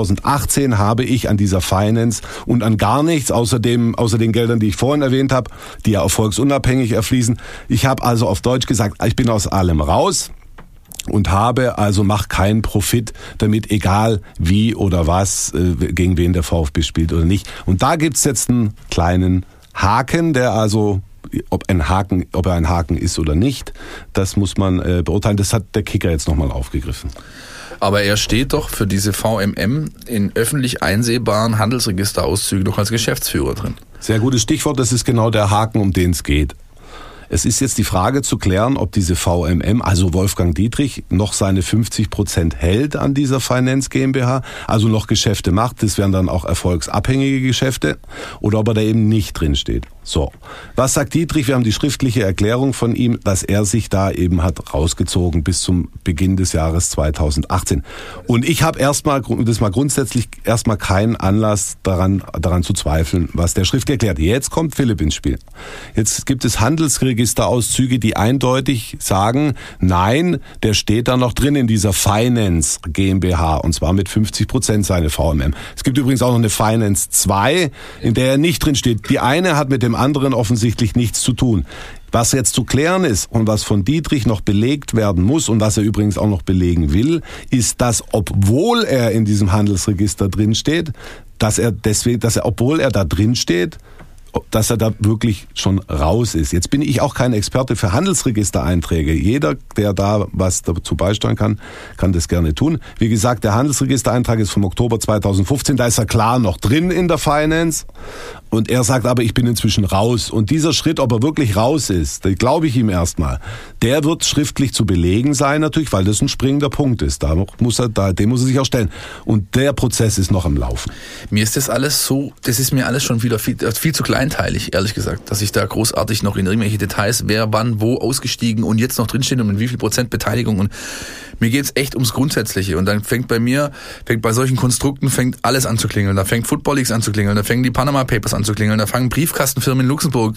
2018 habe ich an dieser Finance und an gar nichts, außer den Geldern, die ich vorhin erwähnt habe, die ja erfolgsunabhängig erfließen. Ich habe also auf Deutsch gesagt, ich bin aus allem raus. Und mach keinen Profit damit, egal wie oder was, gegen wen der VfB spielt oder nicht. Und da gibt's jetzt einen kleinen Haken, der also, ob er ein Haken ist oder nicht, das muss man beurteilen. Das hat der Kicker jetzt nochmal aufgegriffen. Aber er steht doch für diese VMM in öffentlich einsehbaren Handelsregisterauszügen doch als Geschäftsführer drin. Sehr gutes Stichwort, das ist genau der Haken, um den es geht. Es ist jetzt die Frage zu klären, ob diese VMM, also Wolfgang Dietrich, noch seine 50% hält an dieser Finance GmbH, also noch Geschäfte macht, das wären dann auch erfolgsabhängige Geschäfte, oder ob er da eben nicht drin steht. So, was sagt Dietrich? Wir haben die schriftliche Erklärung von ihm, dass er sich da eben hat rausgezogen bis zum Beginn des Jahres 2018. Und ich habe grundsätzlich keinen Anlass daran zu zweifeln, was der schriftlich erklärt. Jetzt kommt Philipp ins Spiel. Jetzt gibt es Handelsregisterauszüge, die eindeutig sagen, nein, der steht da noch drin in dieser Finance GmbH, und zwar mit 50% seine VMM. Es gibt übrigens auch noch eine Finance 2, in der er nicht drin steht. Die eine hat mit dem anderen offensichtlich nichts zu tun. Was jetzt zu klären ist und was von Dietrich noch belegt werden muss und was er übrigens auch noch belegen will, ist, dass obwohl er in diesem Handelsregister drinsteht, dass er, obwohl er da drinsteht, dass er da wirklich schon raus ist. Jetzt bin ich auch kein Experte für Handelsregistereinträge. Jeder, der da was dazu beisteuern kann, kann das gerne tun. Wie gesagt, der Handelsregistereintrag ist vom Oktober 2015, da ist er klar noch drin in der Finance. Und er sagt aber, ich bin inzwischen raus. Und dieser Schritt, ob er wirklich raus ist, das glaube ich ihm erstmal, der wird schriftlich zu belegen sein natürlich, weil das ein springender Punkt ist. Dem muss er sich auch stellen. Und der Prozess ist noch am Laufen. Mir ist das ist mir alles schon wieder viel zu kleinteilig, ehrlich gesagt, dass ich da großartig noch in irgendwelche Details, wer wann wo ausgestiegen und jetzt noch drinsteht und mit wie viel Prozent Beteiligung. Und mir geht's echt ums Grundsätzliche. Und dann fängt bei solchen Konstrukten alles an zu klingeln. Da fängt Football Leagues an zu klingeln, da fängen die Panama Papers an zu klingeln, da fangen Briefkastenfirmen in Luxemburg.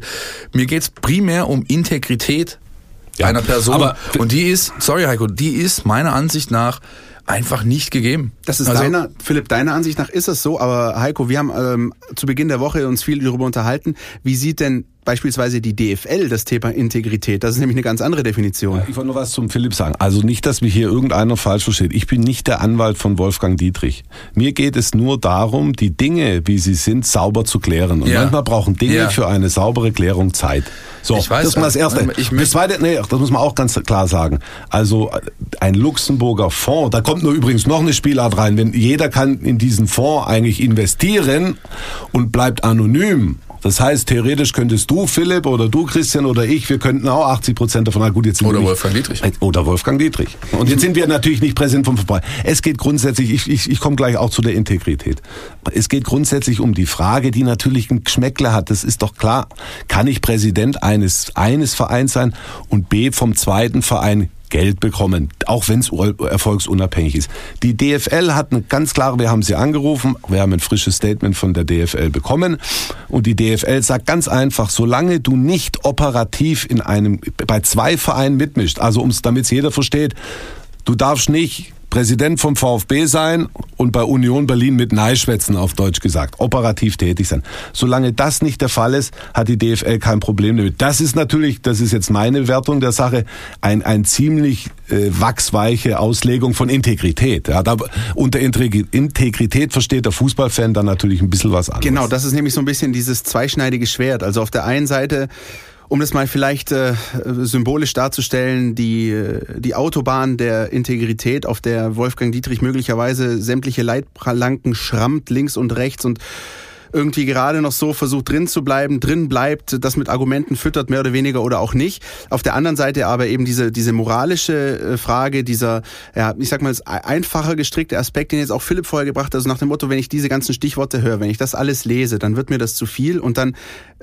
Mir geht's primär um Integrität einer Person. Aber und die ist, sorry Heiko, die ist meiner Ansicht nach einfach nicht gegeben. Das ist Philipp, deiner Ansicht nach ist es so, aber Heiko, wir haben zu Beginn der Woche uns viel darüber unterhalten. Wie sieht denn beispielsweise die DFL das Thema Integrität? Das ist nämlich eine ganz andere Definition. Ja, ich wollte noch was zum Philipp sagen. Also nicht, dass mich hier irgendeiner falsch versteht. Ich bin nicht der Anwalt von Wolfgang Dietrich. Mir geht es nur darum, die Dinge, wie sie sind, sauber zu klären. Und manchmal brauchen Dinge für eine saubere Klärung Zeit. So, ich weiß, das ist mal das Erste. Das Zweite, das muss man auch ganz klar sagen. Also ein Luxemburger Fonds, da kommt nur übrigens noch eine Spielart rein. Wenn jeder kann in diesen Fonds eigentlich investieren und bleibt anonym. Das heißt, theoretisch könntest du, Philipp, oder du, Christian, oder ich, wir könnten auch 80% davon, gut, jetzt sind oder Wolfgang Dietrich. Oder Wolfgang Dietrich. Und jetzt sind wir natürlich nicht präsent vom Fußball. Es geht grundsätzlich, ich komme gleich auch zu der Integrität. Es geht grundsätzlich um die Frage, die natürlich ein Geschmäckle hat. Das ist doch klar. Kann ich Präsident eines Vereins sein und B vom zweiten Verein Geld bekommen, auch wenn es erfolgsunabhängig ist. Die DFL hat eine ganz klare, wir haben sie angerufen, wir haben ein frisches Statement von der DFL bekommen und die DFL sagt ganz einfach, solange du nicht operativ bei zwei Vereinen mitmischt, also damit es jeder versteht, du darfst nicht Präsident vom VfB sein und bei Union Berlin mit Neischwätzen auf Deutsch gesagt, operativ tätig sein. Solange das nicht der Fall ist, hat die DFL kein Problem damit. Das ist jetzt meine Wertung der Sache, ein ziemlich wachsweiche Auslegung von Integrität. Ja, unter Integrität versteht der Fußballfan dann natürlich ein bisschen was anderes. Genau, das ist nämlich so ein bisschen dieses zweischneidige Schwert. Also auf der einen Seite, um das mal vielleicht symbolisch darzustellen, die Autobahn der Integrität, auf der Wolfgang Dietrich möglicherweise sämtliche Leitplanken schrammt, links und rechts und irgendwie gerade noch so versucht drin bleibt, das mit Argumenten füttert, mehr oder weniger oder auch nicht. Auf der anderen Seite aber eben diese moralische Frage, dieser, ja, ich sag mal, einfacher gestrickte Aspekt, den jetzt auch Philipp vorher gebracht hat, also nach dem Motto, wenn ich diese ganzen Stichworte höre, wenn ich das alles lese, dann wird mir das zu viel und dann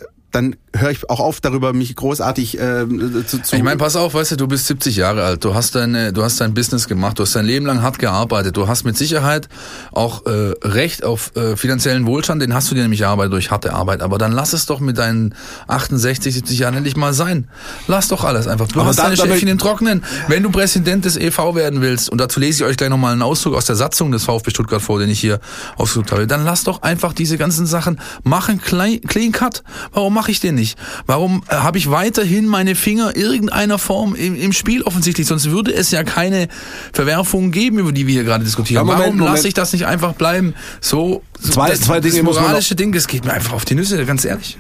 höre ich auch auf, darüber mich großartig zu... Ich meine, pass auf, weißt du bist 70 Jahre alt, du hast dein Business gemacht, du hast dein Leben lang hart gearbeitet, du hast mit Sicherheit auch Recht auf finanziellen Wohlstand, den hast du dir nämlich erarbeitet durch harte Arbeit, aber dann lass es doch mit deinen 68, 70 Jahren endlich mal sein. Lass doch alles einfach. Du hast deine Schäfchen im Trocknen. Wenn du Präsident des e.V. werden willst, und dazu lese ich euch gleich nochmal einen Auszug aus der Satzung des VfB Stuttgart vor, den ich hier ausgesucht habe, dann lass doch einfach diese ganzen Sachen machen, clean cut. Warum mache ich den nicht? Warum habe ich weiterhin meine Finger irgendeiner Form im Spiel offensichtlich? Sonst würde es ja keine Verwerfungen geben, über die wir hier gerade diskutieren. Ja, warum lasse ich das nicht einfach bleiben? Zwei Dinge, das moralische Ding, das geht mir einfach auf die Nüsse, ganz ehrlich.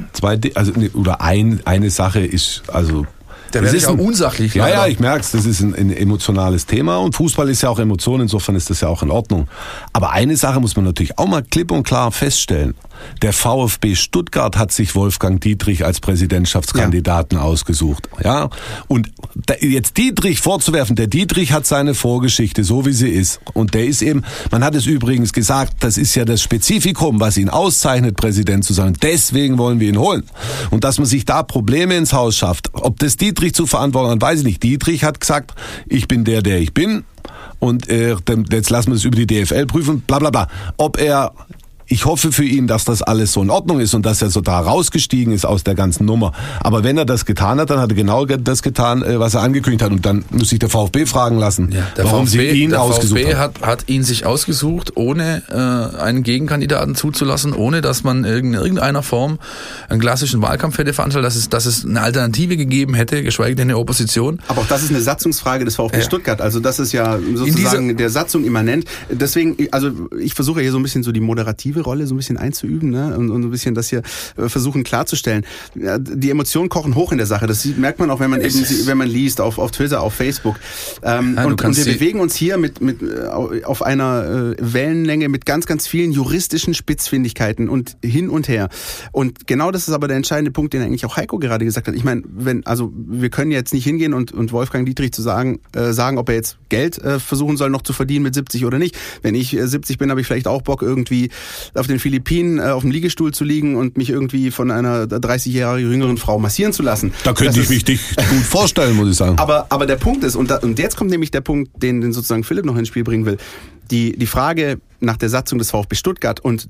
Eine Sache ist, also da werde ich auch unsachlich. Ja, ich merke es, das ist ein emotionales Thema und Fußball ist ja auch Emotion, insofern ist das ja auch in Ordnung. Aber eine Sache muss man natürlich auch mal klipp und klar feststellen. Der VfB Stuttgart hat sich Wolfgang Dietrich als Präsidentschaftskandidaten ausgesucht. Ja? Und jetzt Dietrich vorzuwerfen, der Dietrich hat seine Vorgeschichte, so wie sie ist. Und der ist eben, man hat es übrigens gesagt, das ist ja das Spezifikum, was ihn auszeichnet, Präsident zu sein. Deswegen wollen wir ihn holen. Und dass man sich da Probleme ins Haus schafft, ob das Dietrich zu verantworten hat, weiß ich nicht. Dietrich hat gesagt, ich bin der ich bin. Und jetzt lassen wir es über die DFL prüfen, bla bla bla. Ob er ich hoffe für ihn, dass das alles so in Ordnung ist und dass er so da rausgestiegen ist aus der ganzen Nummer. Aber wenn er das getan hat, dann hat er genau das getan, was er angekündigt hat. Und dann muss sich der VfB fragen lassen, warum sie ihn ausgesucht haben. Der VfB hat ihn sich ausgesucht, ohne einen Gegenkandidaten zuzulassen, ohne dass man in irgendeiner Form einen klassischen Wahlkampf hätte veranstaltet, dass es eine Alternative gegeben hätte, geschweige denn eine Opposition. Aber auch das ist eine Satzungsfrage des VfB Stuttgart. Also das ist ja sozusagen der Satzung immanent. Deswegen, also ich versuche hier so ein bisschen so die moderative Rolle so ein bisschen einzuüben, ne? Und so ein bisschen das hier versuchen klarzustellen. Die Emotionen kochen hoch in der Sache. Das merkt man auch, wenn man liest auf Twitter, auf Facebook. Und wir bewegen uns hier auf einer Wellenlänge mit ganz, ganz vielen juristischen Spitzfindigkeiten und hin und her. Und genau das ist aber der entscheidende Punkt, den eigentlich auch Heiko gerade gesagt hat. Ich meine, wir können jetzt nicht hingehen und Wolfgang Dietrich zu sagen, ob er jetzt Geld versuchen soll noch zu verdienen mit 70 oder nicht. Wenn ich 70 bin, habe ich vielleicht auch Bock, irgendwie auf den Philippinen auf dem Liegestuhl zu liegen und mich irgendwie von einer 30 Jahre jüngeren Frau massieren zu lassen. Da könnte ich mich dich gut vorstellen, muss ich sagen. Aber der Punkt ist, und jetzt kommt nämlich der Punkt, den sozusagen Philipp noch ins Spiel bringen will, die Frage nach der Satzung des VfB Stuttgart und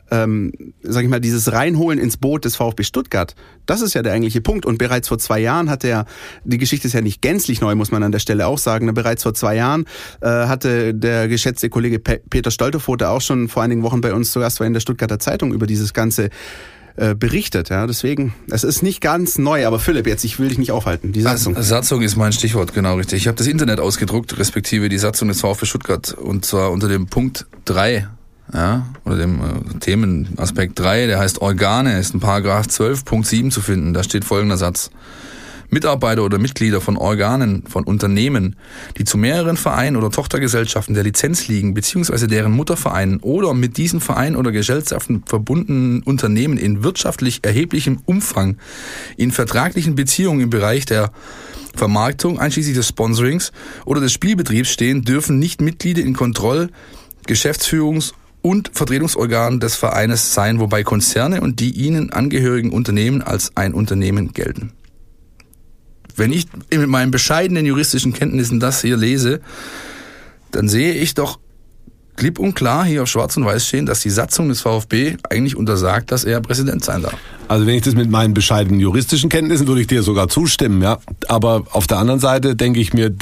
dieses Reinholen ins Boot des VfB Stuttgart, das ist ja der eigentliche Punkt. Und bereits vor 2 Jahren die Geschichte ist ja nicht gänzlich neu, muss man an der Stelle auch sagen. Bereits vor 2 Jahren hatte der geschätzte Kollege Peter Stolterfote auch schon vor einigen Wochen bei uns zu Gast war in der Stuttgarter Zeitung über dieses Ganze berichtet. Ja, deswegen, es ist nicht ganz neu, aber Philipp, ich will dich nicht aufhalten. Die Satzung. Satzung ist mein Stichwort, genau richtig. Ich habe das Internet ausgedruckt, respektive die Satzung des VfB Stuttgart, und zwar unter dem Punkt 3, oder dem Themenaspekt 3, der heißt Organe, ist in Paragraph 12, Punkt 7 zu finden. Da steht folgender Satz: Mitarbeiter oder Mitglieder von Organen, von Unternehmen, die zu mehreren Vereinen oder Tochtergesellschaften der Lizenz liegen, beziehungsweise deren Muttervereinen oder mit diesen Vereinen oder Gesellschaften verbundenen Unternehmen in wirtschaftlich erheblichem Umfang in vertraglichen Beziehungen im Bereich der Vermarktung, einschließlich des Sponsorings oder des Spielbetriebs stehen, dürfen nicht Mitglieder in Kontroll-, Geschäftsführungs- und Vertretungsorganen des Vereines sein, wobei Konzerne und die ihnen angehörigen Unternehmen als ein Unternehmen gelten. Wenn ich mit meinen bescheidenen juristischen Kenntnissen das hier lese, dann sehe ich doch klipp und klar hier auf schwarz und weiß stehen, dass die Satzung des VfB eigentlich untersagt, dass er Präsident sein darf. Also wenn ich das mit meinen bescheidenen juristischen Kenntnissen, würde ich dir sogar zustimmen, ja. Aber auf der anderen Seite denke ich mir,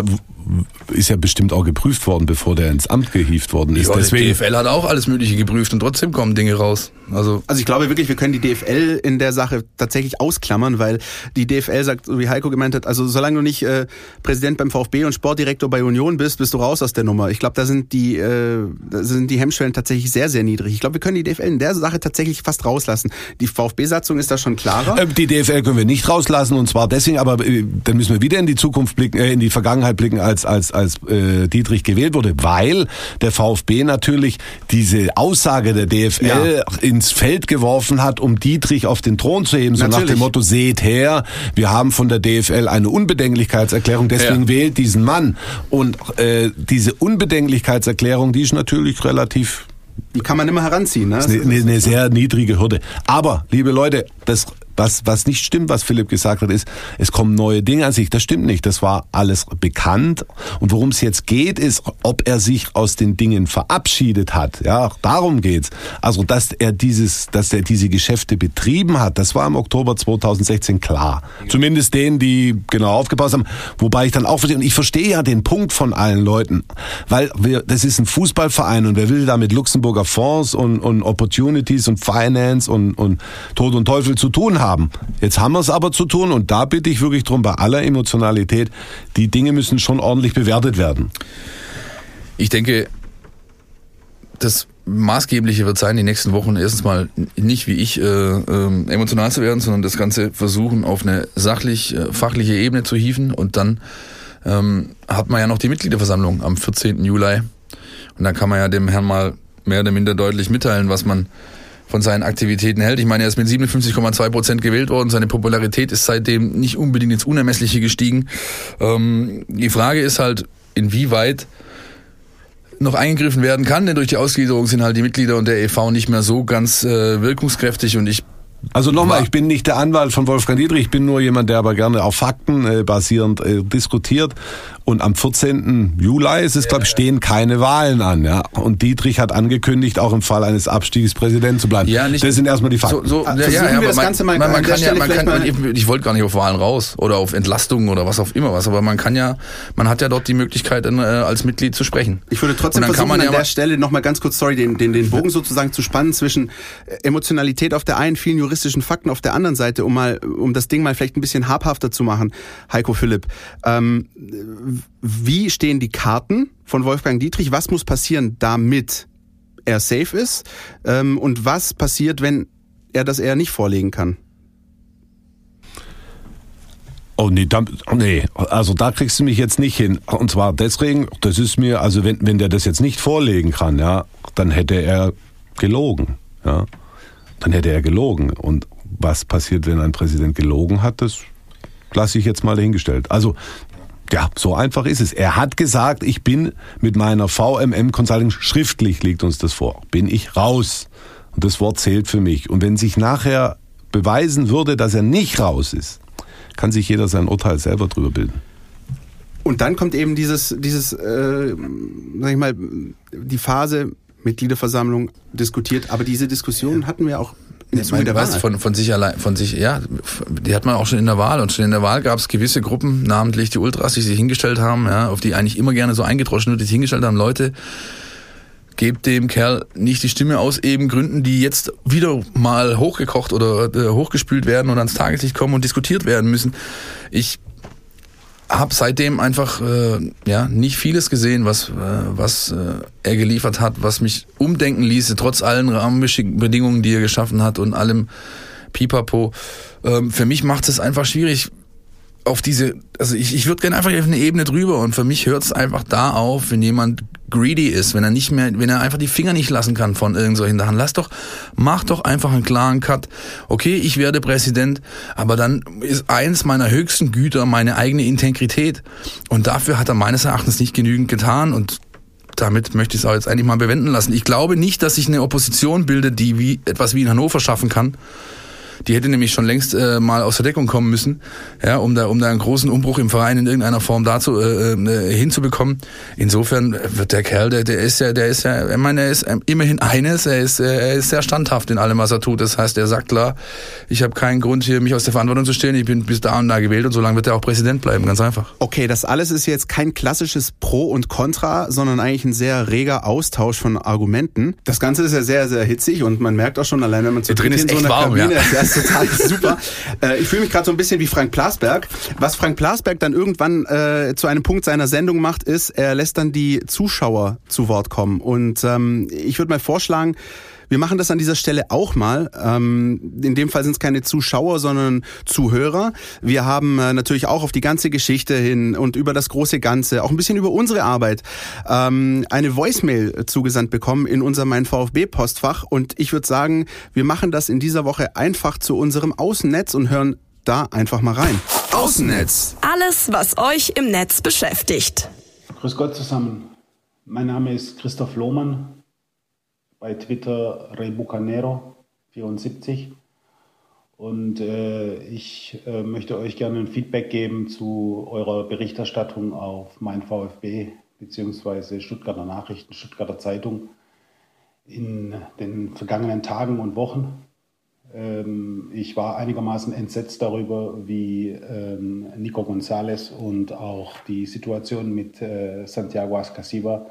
ist ja bestimmt auch geprüft worden, bevor der ins Amt gehievt worden ist. Ja, deswegen, die DFL hat auch alles Mögliche geprüft und trotzdem kommen Dinge raus. Also ich glaube wirklich, wir können die DFL in der Sache tatsächlich ausklammern, weil die DFL sagt, so wie Heiko gemeint hat, also solange du nicht Präsident beim VfB und Sportdirektor bei Union bist du raus aus der Nummer. Ich glaube, da sind die Hemmschwellen tatsächlich sehr, sehr niedrig. Ich glaube, wir können die DFL in der Sache tatsächlich fast rauslassen. Die VfB-Satzung ist da schon klarer. Die DFL können wir nicht rauslassen, und zwar deswegen, aber dann müssen wir wieder in die Zukunft blicken, in die Vergangenheit blicken, als Dietrich gewählt wurde, weil der VfB natürlich diese Aussage der DFL ins Feld geworfen hat, um Dietrich auf den Thron zu heben, so nach dem Motto, seht her, wir haben von der DFL eine Unbedenklichkeitserklärung, deswegen wählt diesen Mann. Und diese Unbedenklichkeitserklärung, die ist natürlich relativ... Die kann man immer heranziehen, ne? Das ist eine sehr niedrige Hürde. Aber, liebe Leute, was nicht stimmt, was Philipp gesagt hat, ist, es kommen neue Dinge an sich. Das stimmt nicht. Das war alles bekannt. Und worum es jetzt geht, ist, ob er sich aus den Dingen verabschiedet hat. Ja, darum geht's. Also, dass er diese Geschäfte betrieben hat, das war im Oktober 2016 klar. Zumindest denen, die genau aufgepasst haben. Wobei ich dann auch verstehe, und ich verstehe ja den Punkt von allen Leuten, weil das ist ein Fußballverein und wer will da mit Luxemburger Fonds und Opportunities und Finance und Tod und Teufel zu tun haben. Jetzt haben wir es aber zu tun, und da bitte ich wirklich drum, bei aller Emotionalität, die Dinge müssen schon ordentlich bewertet werden. Ich denke, das Maßgebliche wird sein, die nächsten Wochen erstens mal nicht wie ich emotional zu werden, sondern das Ganze versuchen auf eine sachlich-fachliche Ebene zu hieven, und dann hat man ja noch die Mitgliederversammlung am 14. Juli, und dann kann man ja dem Herrn mal mehr oder minder deutlich mitteilen, was man von seinen Aktivitäten hält. Ich meine, er ist mit 57,2% gewählt worden. Seine Popularität ist seitdem nicht unbedingt ins Unermessliche gestiegen. Die Frage ist halt, inwieweit noch eingegriffen werden kann, denn durch die Ausgliederung sind halt die Mitglieder und der e.V. nicht mehr so ganz wirkungskräftig, und ich Also nochmal, ich bin nicht der Anwalt von Wolfgang Dietrich, ich bin nur jemand, der aber gerne auf Fakten basierend diskutiert. Und am 14. Juli ist es, glaube ich, stehen keine Wahlen an. Ja? Und Dietrich hat angekündigt, auch im Fall eines Abstiegs Präsident zu bleiben. Ja, nicht, das sind erstmal die Fakten. Ich wollte gar nicht auf Wahlen raus oder auf Entlastungen oder was auch immer was, aber man hat ja dort die Möglichkeit, als Mitglied zu sprechen. Ich würde trotzdem versuchen, an der Stelle nochmal ganz kurz, den Bogen sozusagen zu spannen zwischen Emotionalität auf der einen, vielen juristischen Fakten auf der anderen Seite, um das Ding mal vielleicht ein bisschen habhafter zu machen. Heiko Philipp, wie stehen die Karten von Wolfgang Dietrich? Was muss passieren, damit er safe ist? Und was passiert, wenn er das eher nicht vorlegen kann? Oh nee, also da kriegst du mich jetzt nicht hin. Und zwar deswegen, das ist mir, also wenn der das jetzt nicht vorlegen kann, ja, dann hätte er gelogen, ja. Dann hätte er gelogen. Und was passiert, wenn ein Präsident gelogen hat, das lasse ich jetzt mal dahingestellt. Also, ja, so einfach ist es. Er hat gesagt, ich bin mit meiner VMM Consulting, schriftlich liegt uns das vor, bin ich raus. Und das Wort zählt für mich. Und wenn sich nachher beweisen würde, dass er nicht raus ist, kann sich jeder sein Urteil selber drüber bilden. Und dann kommt eben sag ich mal, die Phase, Mitgliederversammlung diskutiert, aber diese Diskussion hatten wir auch im Zuge der Wahl. Von sich, ja, die hat man auch schon in der Wahl. Und schon in der Wahl gab es gewisse Gruppen, namentlich die Ultras, die sich hingestellt haben, ja, auf die eigentlich immer gerne so eingedroschen wird, die sich hingestellt haben, Leute, gebt dem Kerl nicht die Stimme aus eben Gründen, die jetzt wieder mal hochgekocht oder hochgespült werden und ans Tageslicht kommen und diskutiert werden müssen. Ich habe seitdem einfach nicht vieles gesehen, was er geliefert hat, was mich umdenken ließe, trotz allen Rahmenbedingungen, die er geschaffen hat und allem Pipapo. Für mich macht es einfach schwierig, ich würde gerne einfach auf eine Ebene drüber, und für mich hört es einfach da auf, wenn jemand greedy ist, wenn er einfach die Finger nicht lassen kann von irgend solchen Sachen. Mach doch einfach einen klaren Cut. Okay, ich werde Präsident, aber dann ist eins meiner höchsten Güter meine eigene Integrität, und dafür hat er meines Erachtens nicht genügend getan, und damit möchte ich es auch jetzt eigentlich mal bewenden lassen. Ich glaube nicht, dass sich eine Opposition bildet, die etwas wie in Hannover schaffen kann. Die hätte nämlich schon längst mal aus der Deckung kommen müssen, ja, um da einen großen Umbruch im Verein in irgendeiner Form dazu hinzubekommen. Insofern wird der Kerl, der ist ja, ich meine, er ist immerhin eines, er ist sehr standhaft in allem, was er tut. Das heißt, er sagt klar, ich habe keinen Grund, hier mich aus der Verantwortung zu stellen, ich bin bis da und da gewählt, und so lange wird er auch Präsident bleiben, ganz einfach. Okay, das alles ist jetzt kein klassisches Pro und Contra, sondern eigentlich ein sehr reger Austausch von Argumenten. Das Ganze ist ja sehr, sehr hitzig, und man merkt auch schon, allein wenn man zu dritt in so einer Kabine ist, ja, ist total super. Ich fühle mich gerade so ein bisschen wie Frank Plasberg. Was Frank Plasberg dann irgendwann zu einem Punkt seiner Sendung macht, ist, er lässt dann die Zuschauer zu Wort kommen. Und ich würde mal vorschlagen, wir machen das an dieser Stelle auch mal. In dem Fall sind es keine Zuschauer, sondern Zuhörer. Wir haben natürlich auch auf die ganze Geschichte hin und über das große Ganze, auch ein bisschen über unsere Arbeit, eine Voicemail zugesandt bekommen in unser Mein VfB-Postfach. Und ich würde sagen, wir machen das in dieser Woche einfach zu unserem Außennetz und hören da einfach mal rein. Außennetz. Alles, was euch im Netz beschäftigt. Grüß Gott zusammen. Mein Name ist Christoph Lohmann. Bei Twitter Rebucanero74, und ich möchte euch gerne ein Feedback geben zu eurer Berichterstattung auf Mein VfB bzw. Stuttgarter Nachrichten, Stuttgarter Zeitung in den vergangenen Tagen und Wochen. Ich war einigermaßen entsetzt darüber, wie Nico González und auch die Situation mit Santiago Ascasiba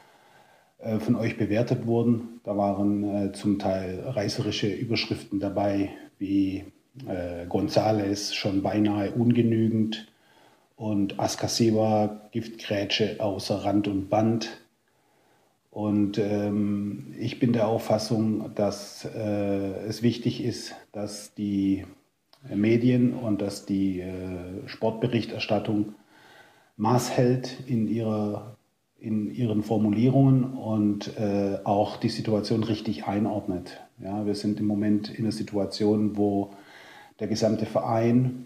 von euch bewertet wurden. Da waren zum Teil reißerische Überschriften dabei, wie González schon beinahe ungenügend und Ascasiba Giftgrätsche außer Rand und Band. Und ich bin der Auffassung, dass es wichtig ist, dass die Medien und dass die Sportberichterstattung Maß hält in ihren Formulierungen und auch die Situation richtig einordnet. Ja, wir sind im Moment in einer Situation, wo der gesamte Verein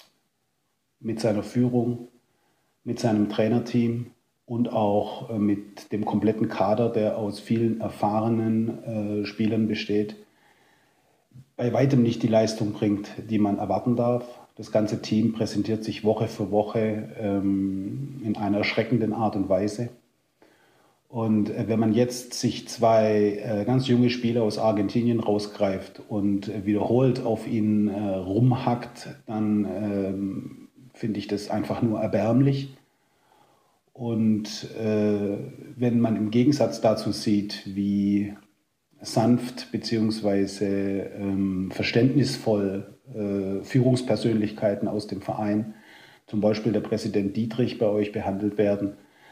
mit seiner Führung, mit seinem Trainerteam und auch mit dem kompletten Kader, der aus vielen erfahrenen Spielern besteht, bei weitem nicht die Leistung bringt, die man erwarten darf. Das ganze Team präsentiert sich Woche für Woche in einer erschreckenden Art und Weise. Und wenn man jetzt sich 2 ganz junge Spieler aus Argentinien rausgreift und wiederholt auf ihnen rumhackt, dann finde ich das einfach nur erbärmlich. Und wenn man im Gegensatz dazu sieht, wie sanft bzw. verständnisvoll Führungspersönlichkeiten aus dem Verein, zum Beispiel der Präsident Dietrich, bei euch behandelt werden,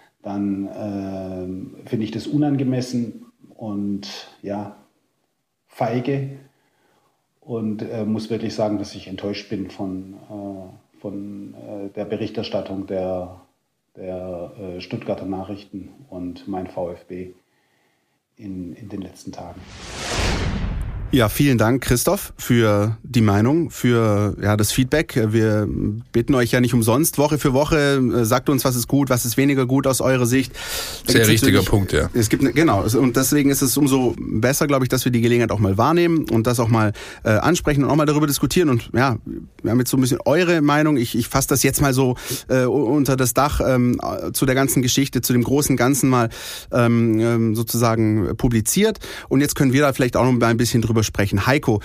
dann finde ich das unangemessen und ja, feige und muss wirklich sagen, dass ich enttäuscht bin von der Berichterstattung der Stuttgarter Nachrichten und mein VfB in den letzten Tagen. Ja, vielen Dank, Christoph, für die Meinung, für das Feedback. Wir bitten euch ja nicht umsonst Woche für Woche. Sagt uns, was ist gut, was ist weniger gut aus eurer Sicht. Sehr richtiger Punkt, ja. Es gibt genau, und deswegen ist es umso besser, glaube ich, dass wir die Gelegenheit auch mal wahrnehmen und das auch mal ansprechen und auch mal darüber diskutieren. Und ja, wir haben jetzt so ein bisschen eure Meinung. Ich fasse das jetzt mal so unter das Dach zu der ganzen Geschichte, zu dem großen Ganzen mal sozusagen publiziert. Und jetzt können wir da vielleicht auch noch mal ein bisschen drüber sprechen. Heiko,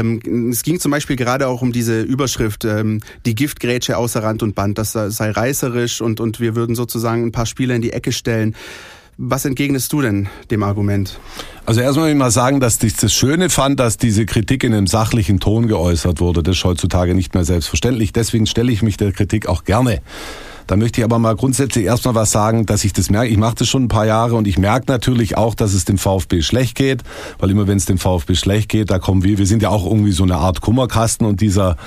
es ging zum Beispiel gerade auch um diese Überschrift, die Giftgrätsche außer Rand und Band, das sei reißerisch und wir würden sozusagen ein paar Spieler in die Ecke stellen. Was entgegnest du denn dem Argument? Also erstmal will ich mal sagen, dass ich das Schöne fand, dass diese Kritik in einem sachlichen Ton geäußert wurde. Das ist heutzutage nicht mehr selbstverständlich. Deswegen stelle ich mich der Kritik auch gerne. Da möchte ich aber mal grundsätzlich erstmal was sagen, dass ich das merke. Ich mache das schon ein paar Jahre und ich merke natürlich auch, dass es dem VfB schlecht geht, weil immer wenn es dem VfB schlecht geht, da kommen wir sind ja auch irgendwie so eine Art Kummerkasten und dieser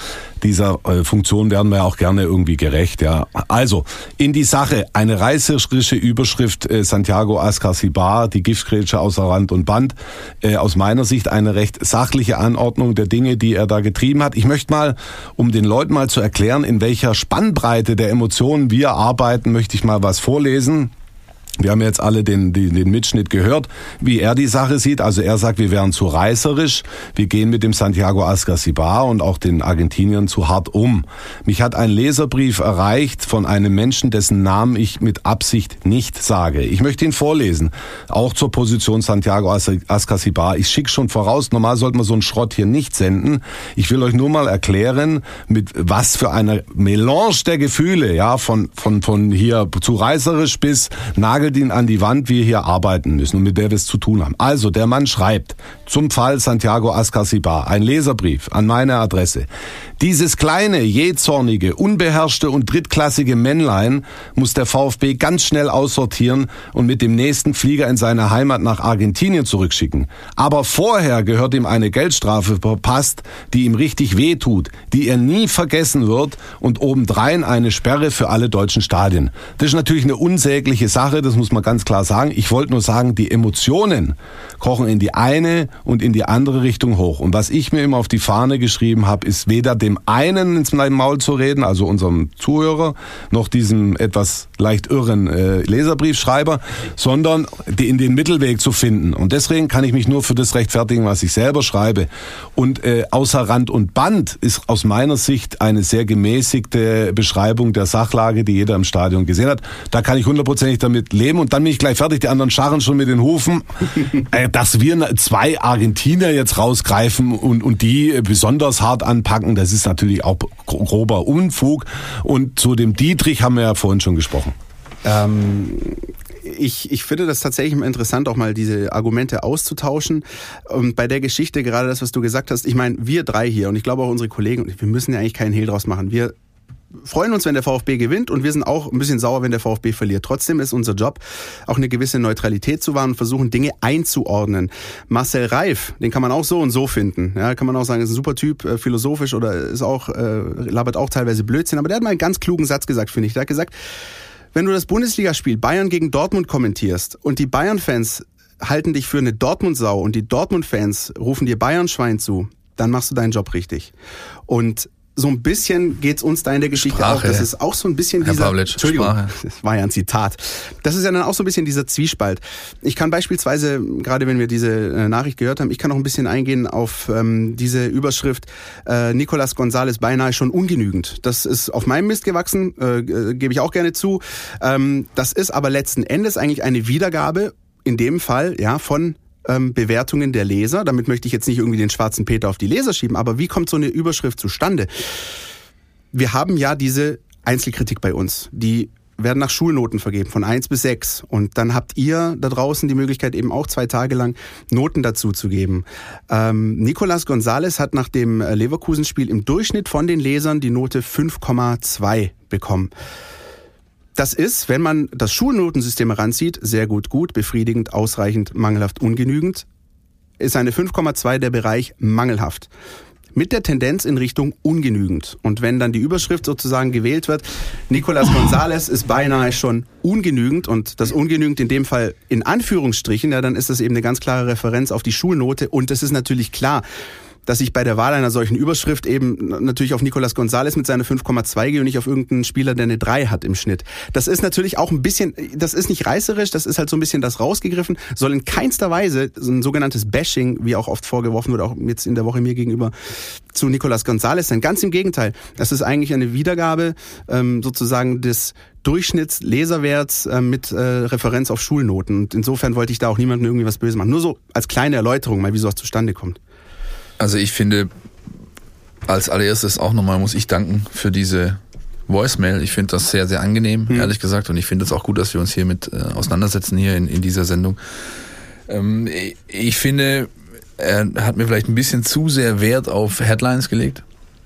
Funktion werden wir ja auch gerne irgendwie gerecht. Ja. Also, in die Sache, eine reißerische Überschrift, Santiago Ascasibar, die Giftgrätsche außer Rand und Band, aus meiner Sicht eine recht sachliche Anordnung der Dinge, die er da getrieben hat. Ich möchte mal, um den Leuten mal zu erklären, in welcher Spannbreite der Emotionen wir arbeiten, möchte ich mal was vorlesen. Wir haben jetzt alle den Mitschnitt gehört, wie er die Sache sieht. Also er sagt, wir wären zu reißerisch, wir gehen mit dem Santiago Ascasibar und auch den Argentiniern zu hart um. Mich hat ein Leserbrief erreicht von einem Menschen, dessen Namen ich mit Absicht nicht sage. Ich möchte ihn vorlesen, auch zur Position Santiago Ascasibar. Ich schicke schon voraus, normal sollte man so einen Schrott hier nicht senden. Ich will euch nur mal erklären, mit was für eine Melange der Gefühle, ja, von hier zu reißerisch bis nagelt ihn an die Wand, wir hier arbeiten müssen und mit der wir es zu tun haben. Also, der Mann schreibt zum Fall Santiago Ascasibar, ein Leserbrief an meine Adresse. Dieses kleine, jähzornige, unbeherrschte und drittklassige Männlein muss der VfB ganz schnell aussortieren und mit dem nächsten Flieger in seine Heimat nach Argentinien zurückschicken. Aber vorher gehört ihm eine Geldstrafe verpasst, die ihm richtig wehtut, die er nie vergessen wird und obendrein eine Sperre für alle deutschen Stadien. Das ist natürlich eine unsägliche Sache, das muss man ganz klar sagen. Ich wollte nur sagen, die Emotionen kochen in die eine und in die andere Richtung hoch. Und was ich mir immer auf die Fahne geschrieben habe, ist weder dem einen ins Maul zu reden, also unserem Zuhörer, noch diesem etwas leicht irren Leserbriefschreiber, sondern in den Mittelweg zu finden. Und deswegen kann ich mich nur für das rechtfertigen, was ich selber schreibe. Und außer Rand und Band ist aus meiner Sicht eine sehr gemäßigte Beschreibung der Sachlage, die jeder im Stadion gesehen hat. Da kann ich 100%ig damit leben und dann bin ich gleich fertig. Die anderen scharren schon mit den Hufen, dass wir 2 Argentinier jetzt rausgreifen und die besonders hart anpacken, das ist natürlich auch grober Unfug. Und zu dem Dietrich haben wir ja vorhin schon gesprochen. Ich finde das tatsächlich interessant, auch mal diese Argumente auszutauschen. Und bei der Geschichte, gerade das, was du gesagt hast, ich meine, wir 3 hier und ich glaube auch unsere Kollegen, wir müssen ja eigentlich keinen Hehl draus machen. Wir freuen uns, wenn der VfB gewinnt und wir sind auch ein bisschen sauer, wenn der VfB verliert. Trotzdem ist unser Job, auch eine gewisse Neutralität zu wahren und versuchen, Dinge einzuordnen. Marcel Reif, den kann man auch so und so finden. Ja, kann man auch sagen, ist ein super Typ, philosophisch oder ist auch, labert auch teilweise Blödsinn. Aber der hat mal einen ganz klugen Satz gesagt, finde ich. Der hat gesagt, wenn du das Bundesligaspiel Bayern gegen Dortmund kommentierst und die Bayern-Fans halten dich für eine Dortmund-Sau und die Dortmund-Fans rufen dir Bayern-Schwein zu, dann machst du deinen Job richtig. Und so ein bisschen geht's uns da in der Geschichte Sprache. auch. Das ist auch so ein bisschen Herr dieser... Pavlic, Entschuldigung, Sprache. das war ja ein Zitat. Das ist ja dann auch so ein bisschen dieser Zwiespalt. Ich kann beispielsweise, gerade wenn wir diese Nachricht gehört haben, ich kann auch ein bisschen eingehen auf diese Überschrift Nicolas González beinahe schon ungenügend. Das ist auf meinem Mist gewachsen, gebe ich auch gerne zu. Das ist aber letzten Endes eigentlich eine Wiedergabe, in dem Fall ja von Bewertungen der Leser. Damit möchte ich jetzt nicht irgendwie den schwarzen Peter auf die Leser schieben, aber wie kommt so eine Überschrift zustande? Wir haben ja diese Einzelkritik bei uns, die werden nach Schulnoten vergeben, von 1 bis 6. Und dann habt ihr da draußen die Möglichkeit, eben auch 2 Tage lang Noten dazu zu geben. Nicolas González hat nach dem Leverkusen-Spiel im Durchschnitt von den Lesern die Note 5,2 bekommen. Das ist, wenn man das Schulnotensystem heranzieht, sehr gut, befriedigend, ausreichend, mangelhaft, ungenügend, ist eine 5,2 der Bereich mangelhaft. Mit der Tendenz in Richtung ungenügend. Und wenn dann die Überschrift sozusagen gewählt wird, Nicolas González ist beinahe schon ungenügend und das ungenügend in dem Fall in Anführungsstrichen, ja, dann ist das eben eine ganz klare Referenz auf die Schulnote und es ist natürlich klar, dass ich bei der Wahl einer solchen Überschrift eben natürlich auf Nicolas González mit seiner 5,2 gehe und nicht auf irgendeinen Spieler, der eine 3 hat im Schnitt. Das ist natürlich auch ein bisschen, das ist nicht reißerisch, das ist halt so ein bisschen das rausgegriffen, soll in keinster Weise so ein sogenanntes Bashing, wie auch oft vorgeworfen wird, auch jetzt in der Woche mir gegenüber, zu Nicolas González sein. Ganz im Gegenteil. Das ist eigentlich eine Wiedergabe sozusagen des Durchschnittsleserwerts mit Referenz auf Schulnoten. Und insofern wollte ich da auch niemandem irgendwie was Böses machen. Nur so als kleine Erläuterung, mal wie sowas zustande kommt. Also ich finde, als allererstes auch nochmal muss ich danken für diese Voicemail. Ich finde das sehr, sehr angenehm, ehrlich gesagt. Und ich finde es auch gut, dass wir uns hier mit auseinandersetzen hier in dieser Sendung. Ich finde, er hat mir vielleicht ein bisschen zu sehr Wert auf Headlines gelegt.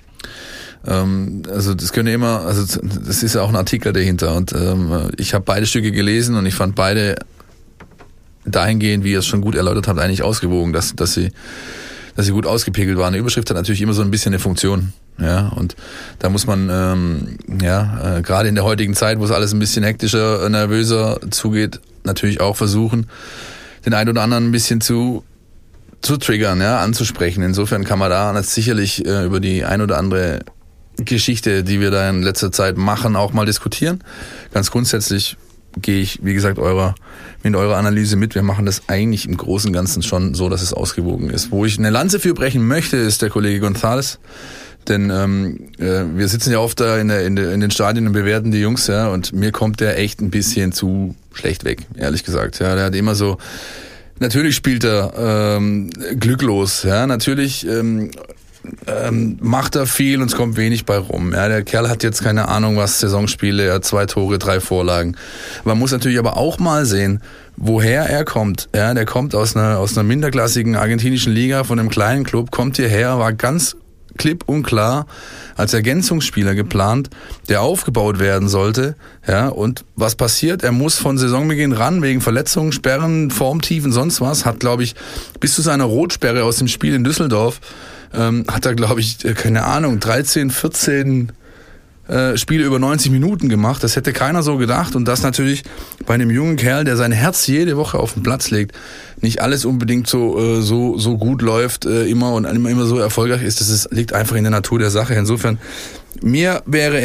Also das können immer, also das ist ja auch ein Artikel dahinter. Und ich habe beide Stücke gelesen und ich fand beide dahingehend, wie ihr es schon gut erläutert habt, eigentlich ausgewogen, dass sie gut ausgepegelt waren. Eine Überschrift hat natürlich immer so ein bisschen eine Funktion, ja, und da muss man gerade in der heutigen Zeit, wo es alles ein bisschen hektischer, nervöser zugeht, natürlich auch versuchen, den einen oder anderen ein bisschen zu triggern, ja, anzusprechen. Insofern kann man da sicherlich über die ein oder andere Geschichte, die wir da in letzter Zeit machen, auch mal diskutieren. Ganz grundsätzlich gehe ich, wie gesagt, mit eurer Analyse mit. Wir machen das eigentlich im Großen und Ganzen schon so, dass es ausgewogen ist. Wo ich eine Lanze für brechen möchte, ist der Kollege González. Denn wir sitzen ja oft da in den Stadien und bewerten die Jungs, ja, und mir kommt der echt ein bisschen zu schlecht weg, ehrlich gesagt. Ja, der hat immer so, natürlich spielt er glücklos, ja, natürlich macht er viel und es kommt wenig bei rum. Ja, der Kerl hat jetzt keine Ahnung, was Saisonspiele, er hat 2 Tore, 3 Vorlagen. Man muss natürlich aber auch mal sehen, woher er kommt. Ja, der kommt aus einer minderklassigen argentinischen Liga, von einem kleinen Club, kommt hierher, war ganz klipp und klar als Ergänzungsspieler geplant, der aufgebaut werden sollte. Ja, und was passiert? Er muss von Saisonbeginn ran, wegen Verletzungen, Sperren, Formtiefen, sonst was, hat, glaube ich, bis zu seiner Rotsperre aus dem Spiel in Düsseldorf hat er, glaube ich, keine Ahnung, 13, 14 Spiele über 90 Minuten gemacht. Das hätte keiner so gedacht. Und das natürlich bei einem jungen Kerl, der sein Herz jede Woche auf den Platz legt, nicht alles unbedingt so gut läuft immer und immer so erfolgreich ist. Das liegt einfach in der Natur der Sache. Insofern, mir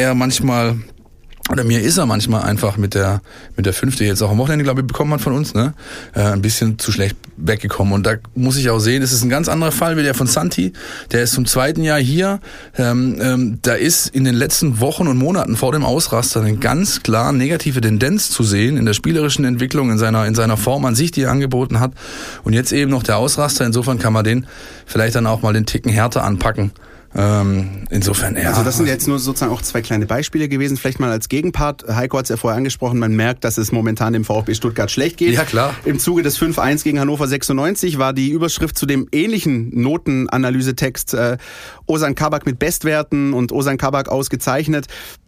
ist er manchmal einfach mit der 5, die jetzt auch am Wochenende, glaube ich, bekommen hat von uns, ne, ein bisschen zu schlecht weggekommen. Und da muss ich auch sehen, es ist ein ganz anderer Fall wie der von Santi. Der ist zum 2. Jahr hier. Da ist in den letzten Wochen und Monaten vor dem Ausraster eine ganz klar negative Tendenz zu sehen in der spielerischen Entwicklung, in seiner Form an sich, die er angeboten hat. Und jetzt eben noch der Ausraster. Insofern kann man den vielleicht dann auch mal den Ticken härter anpacken. Insofern, ja. Also das sind jetzt nur sozusagen auch 2 kleine Beispiele gewesen. Vielleicht mal als Gegenpart. Heiko hat es ja vorher angesprochen. Man merkt, dass es momentan dem VfB Stuttgart schlecht geht. Ja, klar. Im Zuge des 5-1 gegen Hannover 96 war die Überschrift zu dem ähnlichen Notenanalysetext Ozan Kabak mit Bestwerten und Ozan Kabak ausgezeichnet.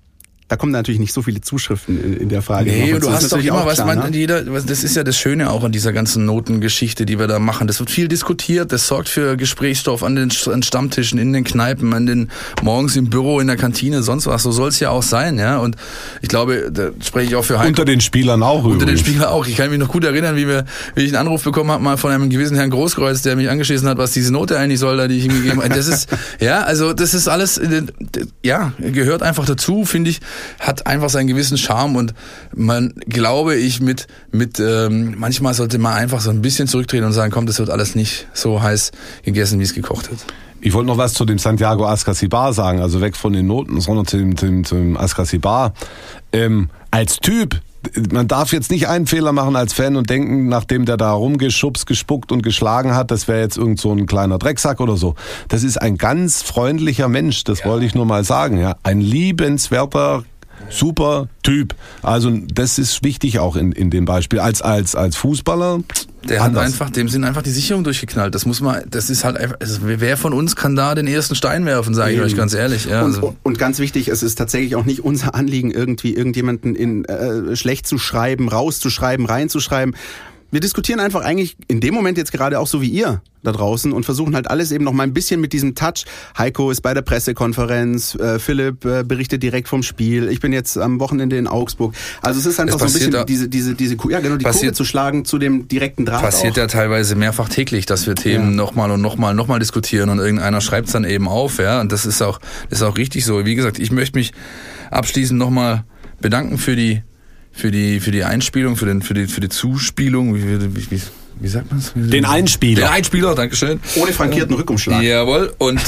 Da kommen natürlich nicht so viele Zuschriften in der Frage. Nee, und du hast doch immer was, klar, das ist ja das Schöne auch an dieser ganzen Notengeschichte, die wir da machen. Das wird viel diskutiert, das sorgt für Gesprächsstoff an den Stammtischen, in den Kneipen, morgens im Büro, in der Kantine, sonst was. So soll es ja auch sein, ja. Und ich glaube, da spreche ich auch für Heiko. Unter den Spielern auch übrigens. Unter den Spielern auch. Ich kann mich noch gut erinnern, wie ich einen Anruf bekommen habe, mal von einem gewissen Herrn Großkreuz, der mich angeschissen hat, was diese Note eigentlich soll, die ich ihm gegeben habe. Das ist, ja, also das ist alles, ja, gehört einfach dazu, finde ich, hat einfach seinen gewissen Charme und man, glaube ich, manchmal sollte man einfach so ein bisschen zurücktreten und sagen, komm, das wird alles nicht so heiß gegessen, wie es gekocht wird. Ich wollte noch was zu dem Santiago Ascasibar sagen, also weg von den Noten, sondern zum Ascasibar. Als Typ, man darf jetzt nicht einen Fehler machen als Fan und denken, nachdem der da rumgeschubst, gespuckt und geschlagen hat, das wäre jetzt irgend so ein kleiner Drecksack oder so. Das ist ein ganz freundlicher Mensch, das wollte ich nur mal sagen. Ja, ein liebenswerter, super Typ. Also das ist wichtig auch in dem Beispiel. Als Fußballer. Der hat dem sind einfach die Sicherung durchgeknallt. Das ist halt einfach, also wer von uns kann da den ersten Stein werfen, sage ich euch ganz ehrlich. Ja, und ganz wichtig, es ist tatsächlich auch nicht unser Anliegen, irgendwie irgendjemanden schlecht zu schreiben, rauszuschreiben, reinzuschreiben. Wir diskutieren einfach eigentlich in dem Moment jetzt gerade auch so wie ihr da draußen und versuchen halt alles eben noch mal ein bisschen mit diesem Touch. Heiko ist bei der Pressekonferenz, Philipp berichtet direkt vom Spiel. Ich bin jetzt am Wochenende in Augsburg. Also es ist einfach so ein bisschen die Kurve zu schlagen zu dem direkten Draht. Passiert ja teilweise mehrfach täglich, dass wir Themen nochmal diskutieren und irgendeiner schreibt es dann eben auf, ja. Und das ist auch richtig so. Wie gesagt, ich möchte mich abschließend nochmal bedanken für die Einspielung, für die Zuspielung, wie sagt man es? Den Einspieler. Den Einspieler, dankeschön. Ohne frankierten Rückumschlag. Jawohl. Und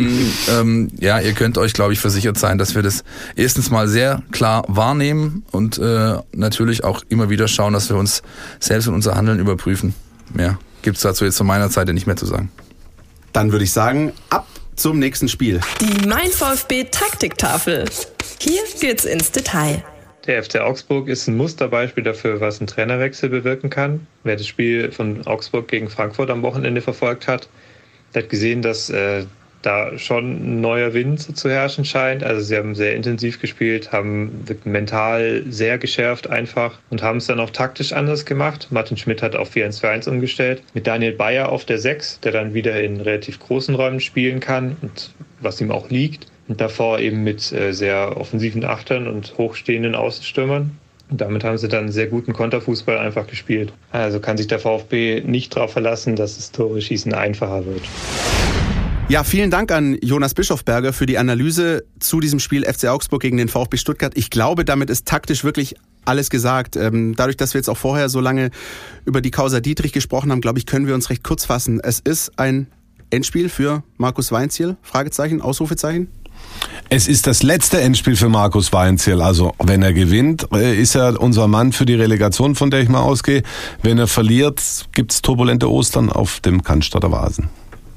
ja, ihr könnt euch, glaube ich, versichert sein, dass wir das erstens mal sehr klar wahrnehmen und natürlich auch immer wieder schauen, dass wir uns selbst und unser Handeln überprüfen. Mehr gibt's dazu jetzt von meiner Seite nicht mehr zu sagen. Dann würde ich sagen, ab zum nächsten Spiel. Die Mein VfB Taktiktafel. Hier geht's ins Detail. Der FC Augsburg ist ein Musterbeispiel dafür, was ein Trainerwechsel bewirken kann. Wer das Spiel von Augsburg gegen Frankfurt am Wochenende verfolgt hat, der hat gesehen, dass da schon ein neuer Wind zu herrschen scheint. Also sie haben sehr intensiv gespielt, haben mental sehr geschärft einfach und haben es dann auch taktisch anders gemacht. Martin Schmidt hat auf 4-1-2-1 umgestellt. Mit Daniel Bayer auf der 6, der dann wieder in relativ großen Räumen spielen kann und was ihm auch liegt. Und davor eben mit sehr offensiven Achtern und hochstehenden Außenstürmern. Und damit haben sie dann einen sehr guten Konterfußball einfach gespielt. Also kann sich der VfB nicht darauf verlassen, dass das Tore-Schießen einfacher wird. Ja, vielen Dank an Jonas Bischofberger für die Analyse zu diesem Spiel FC Augsburg gegen den VfB Stuttgart. Ich glaube, damit ist taktisch wirklich alles gesagt. Dadurch, dass wir jetzt auch vorher so lange über die Causa Dietrich gesprochen haben, glaube ich, können wir uns recht kurz fassen. Es ist ein Endspiel für Markus Weinzierl? Fragezeichen, Ausrufezeichen? Es ist das letzte Endspiel für Markus Weinzierl. Also wenn er gewinnt, ist er unser Mann für die Relegation, von der ich mal ausgehe. Wenn er verliert, gibt's turbulente Ostern auf dem Cannstatter Vasen.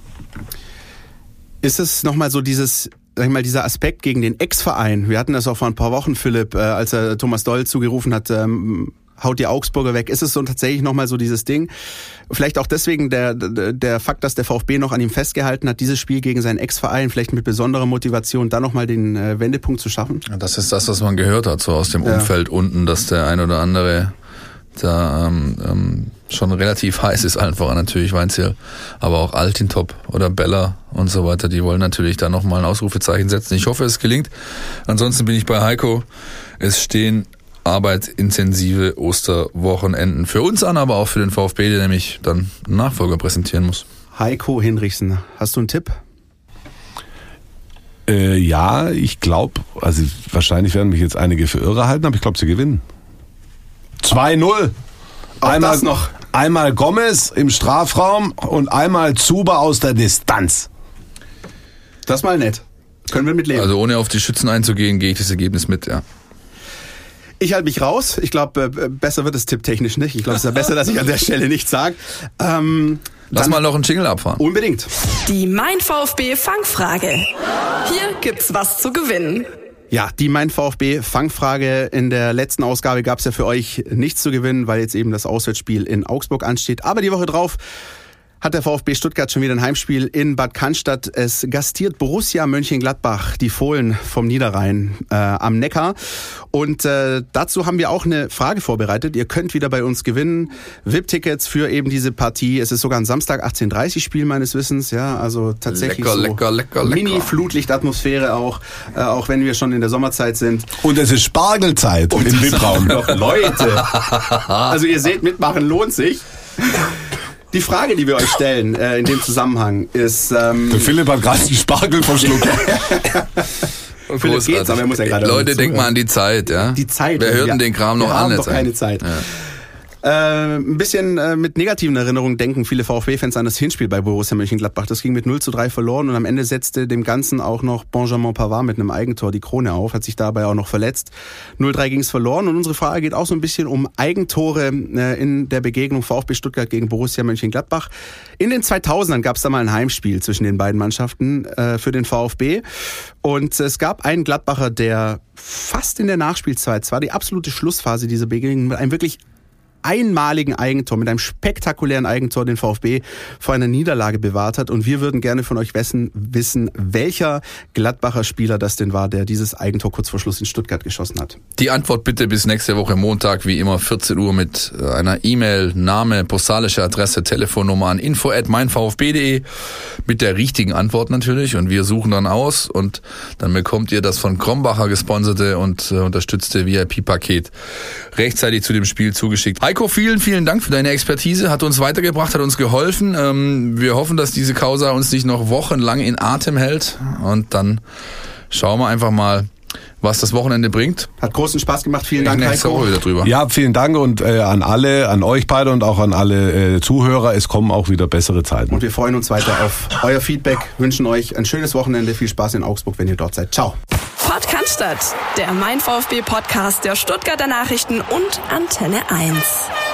Ist es nochmal so dieser Aspekt gegen den Ex-Verein? Wir hatten das auch vor ein paar Wochen, Philipp, als er Thomas Doll zugerufen hat, haut die Augsburger weg. Ist es so tatsächlich nochmal so dieses Ding? Vielleicht auch deswegen der Fakt, dass der VfB noch an ihm festgehalten hat, dieses Spiel gegen seinen Ex-Verein, vielleicht mit besonderer Motivation, dann nochmal den Wendepunkt zu schaffen? Ja, das ist das, was man gehört hat, so aus dem Umfeld unten, dass der ein oder andere da schon relativ heiß ist, allen voran natürlich Weinzierl, aber auch Altintop oder Bella und so weiter, die wollen natürlich da nochmal ein Ausrufezeichen setzen. Ich hoffe, es gelingt. Ansonsten bin ich bei Heiko. Es stehen arbeitsintensive Osterwochenenden für uns an, aber auch für den VfB, der nämlich dann einen Nachfolger präsentieren muss. Heiko Hinrichsen, hast du einen Tipp? Ja, ich glaube, also wahrscheinlich werden mich jetzt einige für irre halten, aber ich glaube, sie gewinnen. 2-0. Einmal Gomez im Strafraum und einmal Zuber aus der Distanz. Das mal nett. Können wir mitleben. Also ohne auf die Schützen einzugehen, gehe ich das Ergebnis mit, ja. Ich halte mich raus. Ich glaube, besser wird es tipptechnisch nicht. Ich glaube, es ist ja besser, dass ich an der Stelle nichts sage. Lass mal noch einen Jingle abfahren. Unbedingt. Die Mein VfB Fangfrage. Hier gibt's was zu gewinnen. Ja, die Mein VfB Fangfrage. In der letzten Ausgabe gab's ja für euch nichts zu gewinnen, weil jetzt eben das Auswärtsspiel in Augsburg ansteht. Aber die Woche drauf hat der VfB Stuttgart schon wieder ein Heimspiel in Bad Cannstatt. Es gastiert Borussia Mönchengladbach, die Fohlen vom Niederrhein am Neckar. Und dazu haben wir auch eine Frage vorbereitet. Ihr könnt wieder bei uns gewinnen. VIP-Tickets für eben diese Partie. Es ist sogar ein Samstag 18:30 Spiel meines Wissens. Ja, also tatsächlich lecker. Mini-Flutlichtatmosphäre auch wenn wir schon in der Sommerzeit sind. Und es ist Spargelzeit im VIP-Raum. Leute, also ihr seht, mitmachen lohnt sich. Die Frage, die wir euch stellen in dem Zusammenhang ist... der Philipp hat gerade einen Spargel verschluckt. Philipp geht's, aber er muss ja gerade... Leute, denkt mal an die Zeit, ja? Die Zeit. Wer hört denn den Kram noch an? Wir haben doch keine Zeit. Ja. Ein bisschen mit negativen Erinnerungen denken viele VfB-Fans an das Hinspiel bei Borussia Mönchengladbach. Das ging mit 0:3 verloren und am Ende setzte dem Ganzen auch noch Benjamin Pavard mit einem Eigentor die Krone auf, hat sich dabei auch noch verletzt. 0:3 ging es verloren und unsere Frage geht auch so ein bisschen um Eigentore in der Begegnung VfB Stuttgart gegen Borussia Mönchengladbach. In den 2000ern gab es da mal ein Heimspiel zwischen den beiden Mannschaften für den VfB und es gab einen Gladbacher, der fast in der Nachspielzeit, zwar die absolute Schlussphase dieser Begegnung, mit einem wirklich einmaligen Eigentor, mit einem spektakulären Eigentor den VfB vor einer Niederlage bewahrt hat. Und wir würden gerne von euch wissen, welcher Gladbacher Spieler das denn war, der dieses Eigentor kurz vor Schluss in Stuttgart geschossen hat. Die Antwort bitte bis nächste Woche Montag, wie immer 14 Uhr mit einer E-Mail, Name, postalische Adresse, Telefonnummer an info@meinvfb.de mit der richtigen Antwort natürlich. Und wir suchen dann aus und dann bekommt ihr das von Krombacher gesponserte und unterstützte VIP-Paket rechtzeitig zu dem Spiel zugeschickt. Heiko, vielen Dank für deine Expertise, hat uns weitergebracht, hat uns geholfen. Wir hoffen, dass diese Causa uns nicht noch wochenlang in Atem hält und dann schauen wir einfach mal, was das Wochenende bringt. Hat großen Spaß gemacht, vielen Dank, Heiko. Wieder drüber. Ja, vielen Dank und an euch beide und auch an alle Zuhörer, es kommen auch wieder bessere Zeiten. Und wir freuen uns weiter auf euer Feedback, wünschen euch ein schönes Wochenende, viel Spaß in Augsburg, wenn ihr dort seid. Ciao. Bad Cannstatt, der Mein VfB Podcast der Stuttgarter Nachrichten und Antenne 1.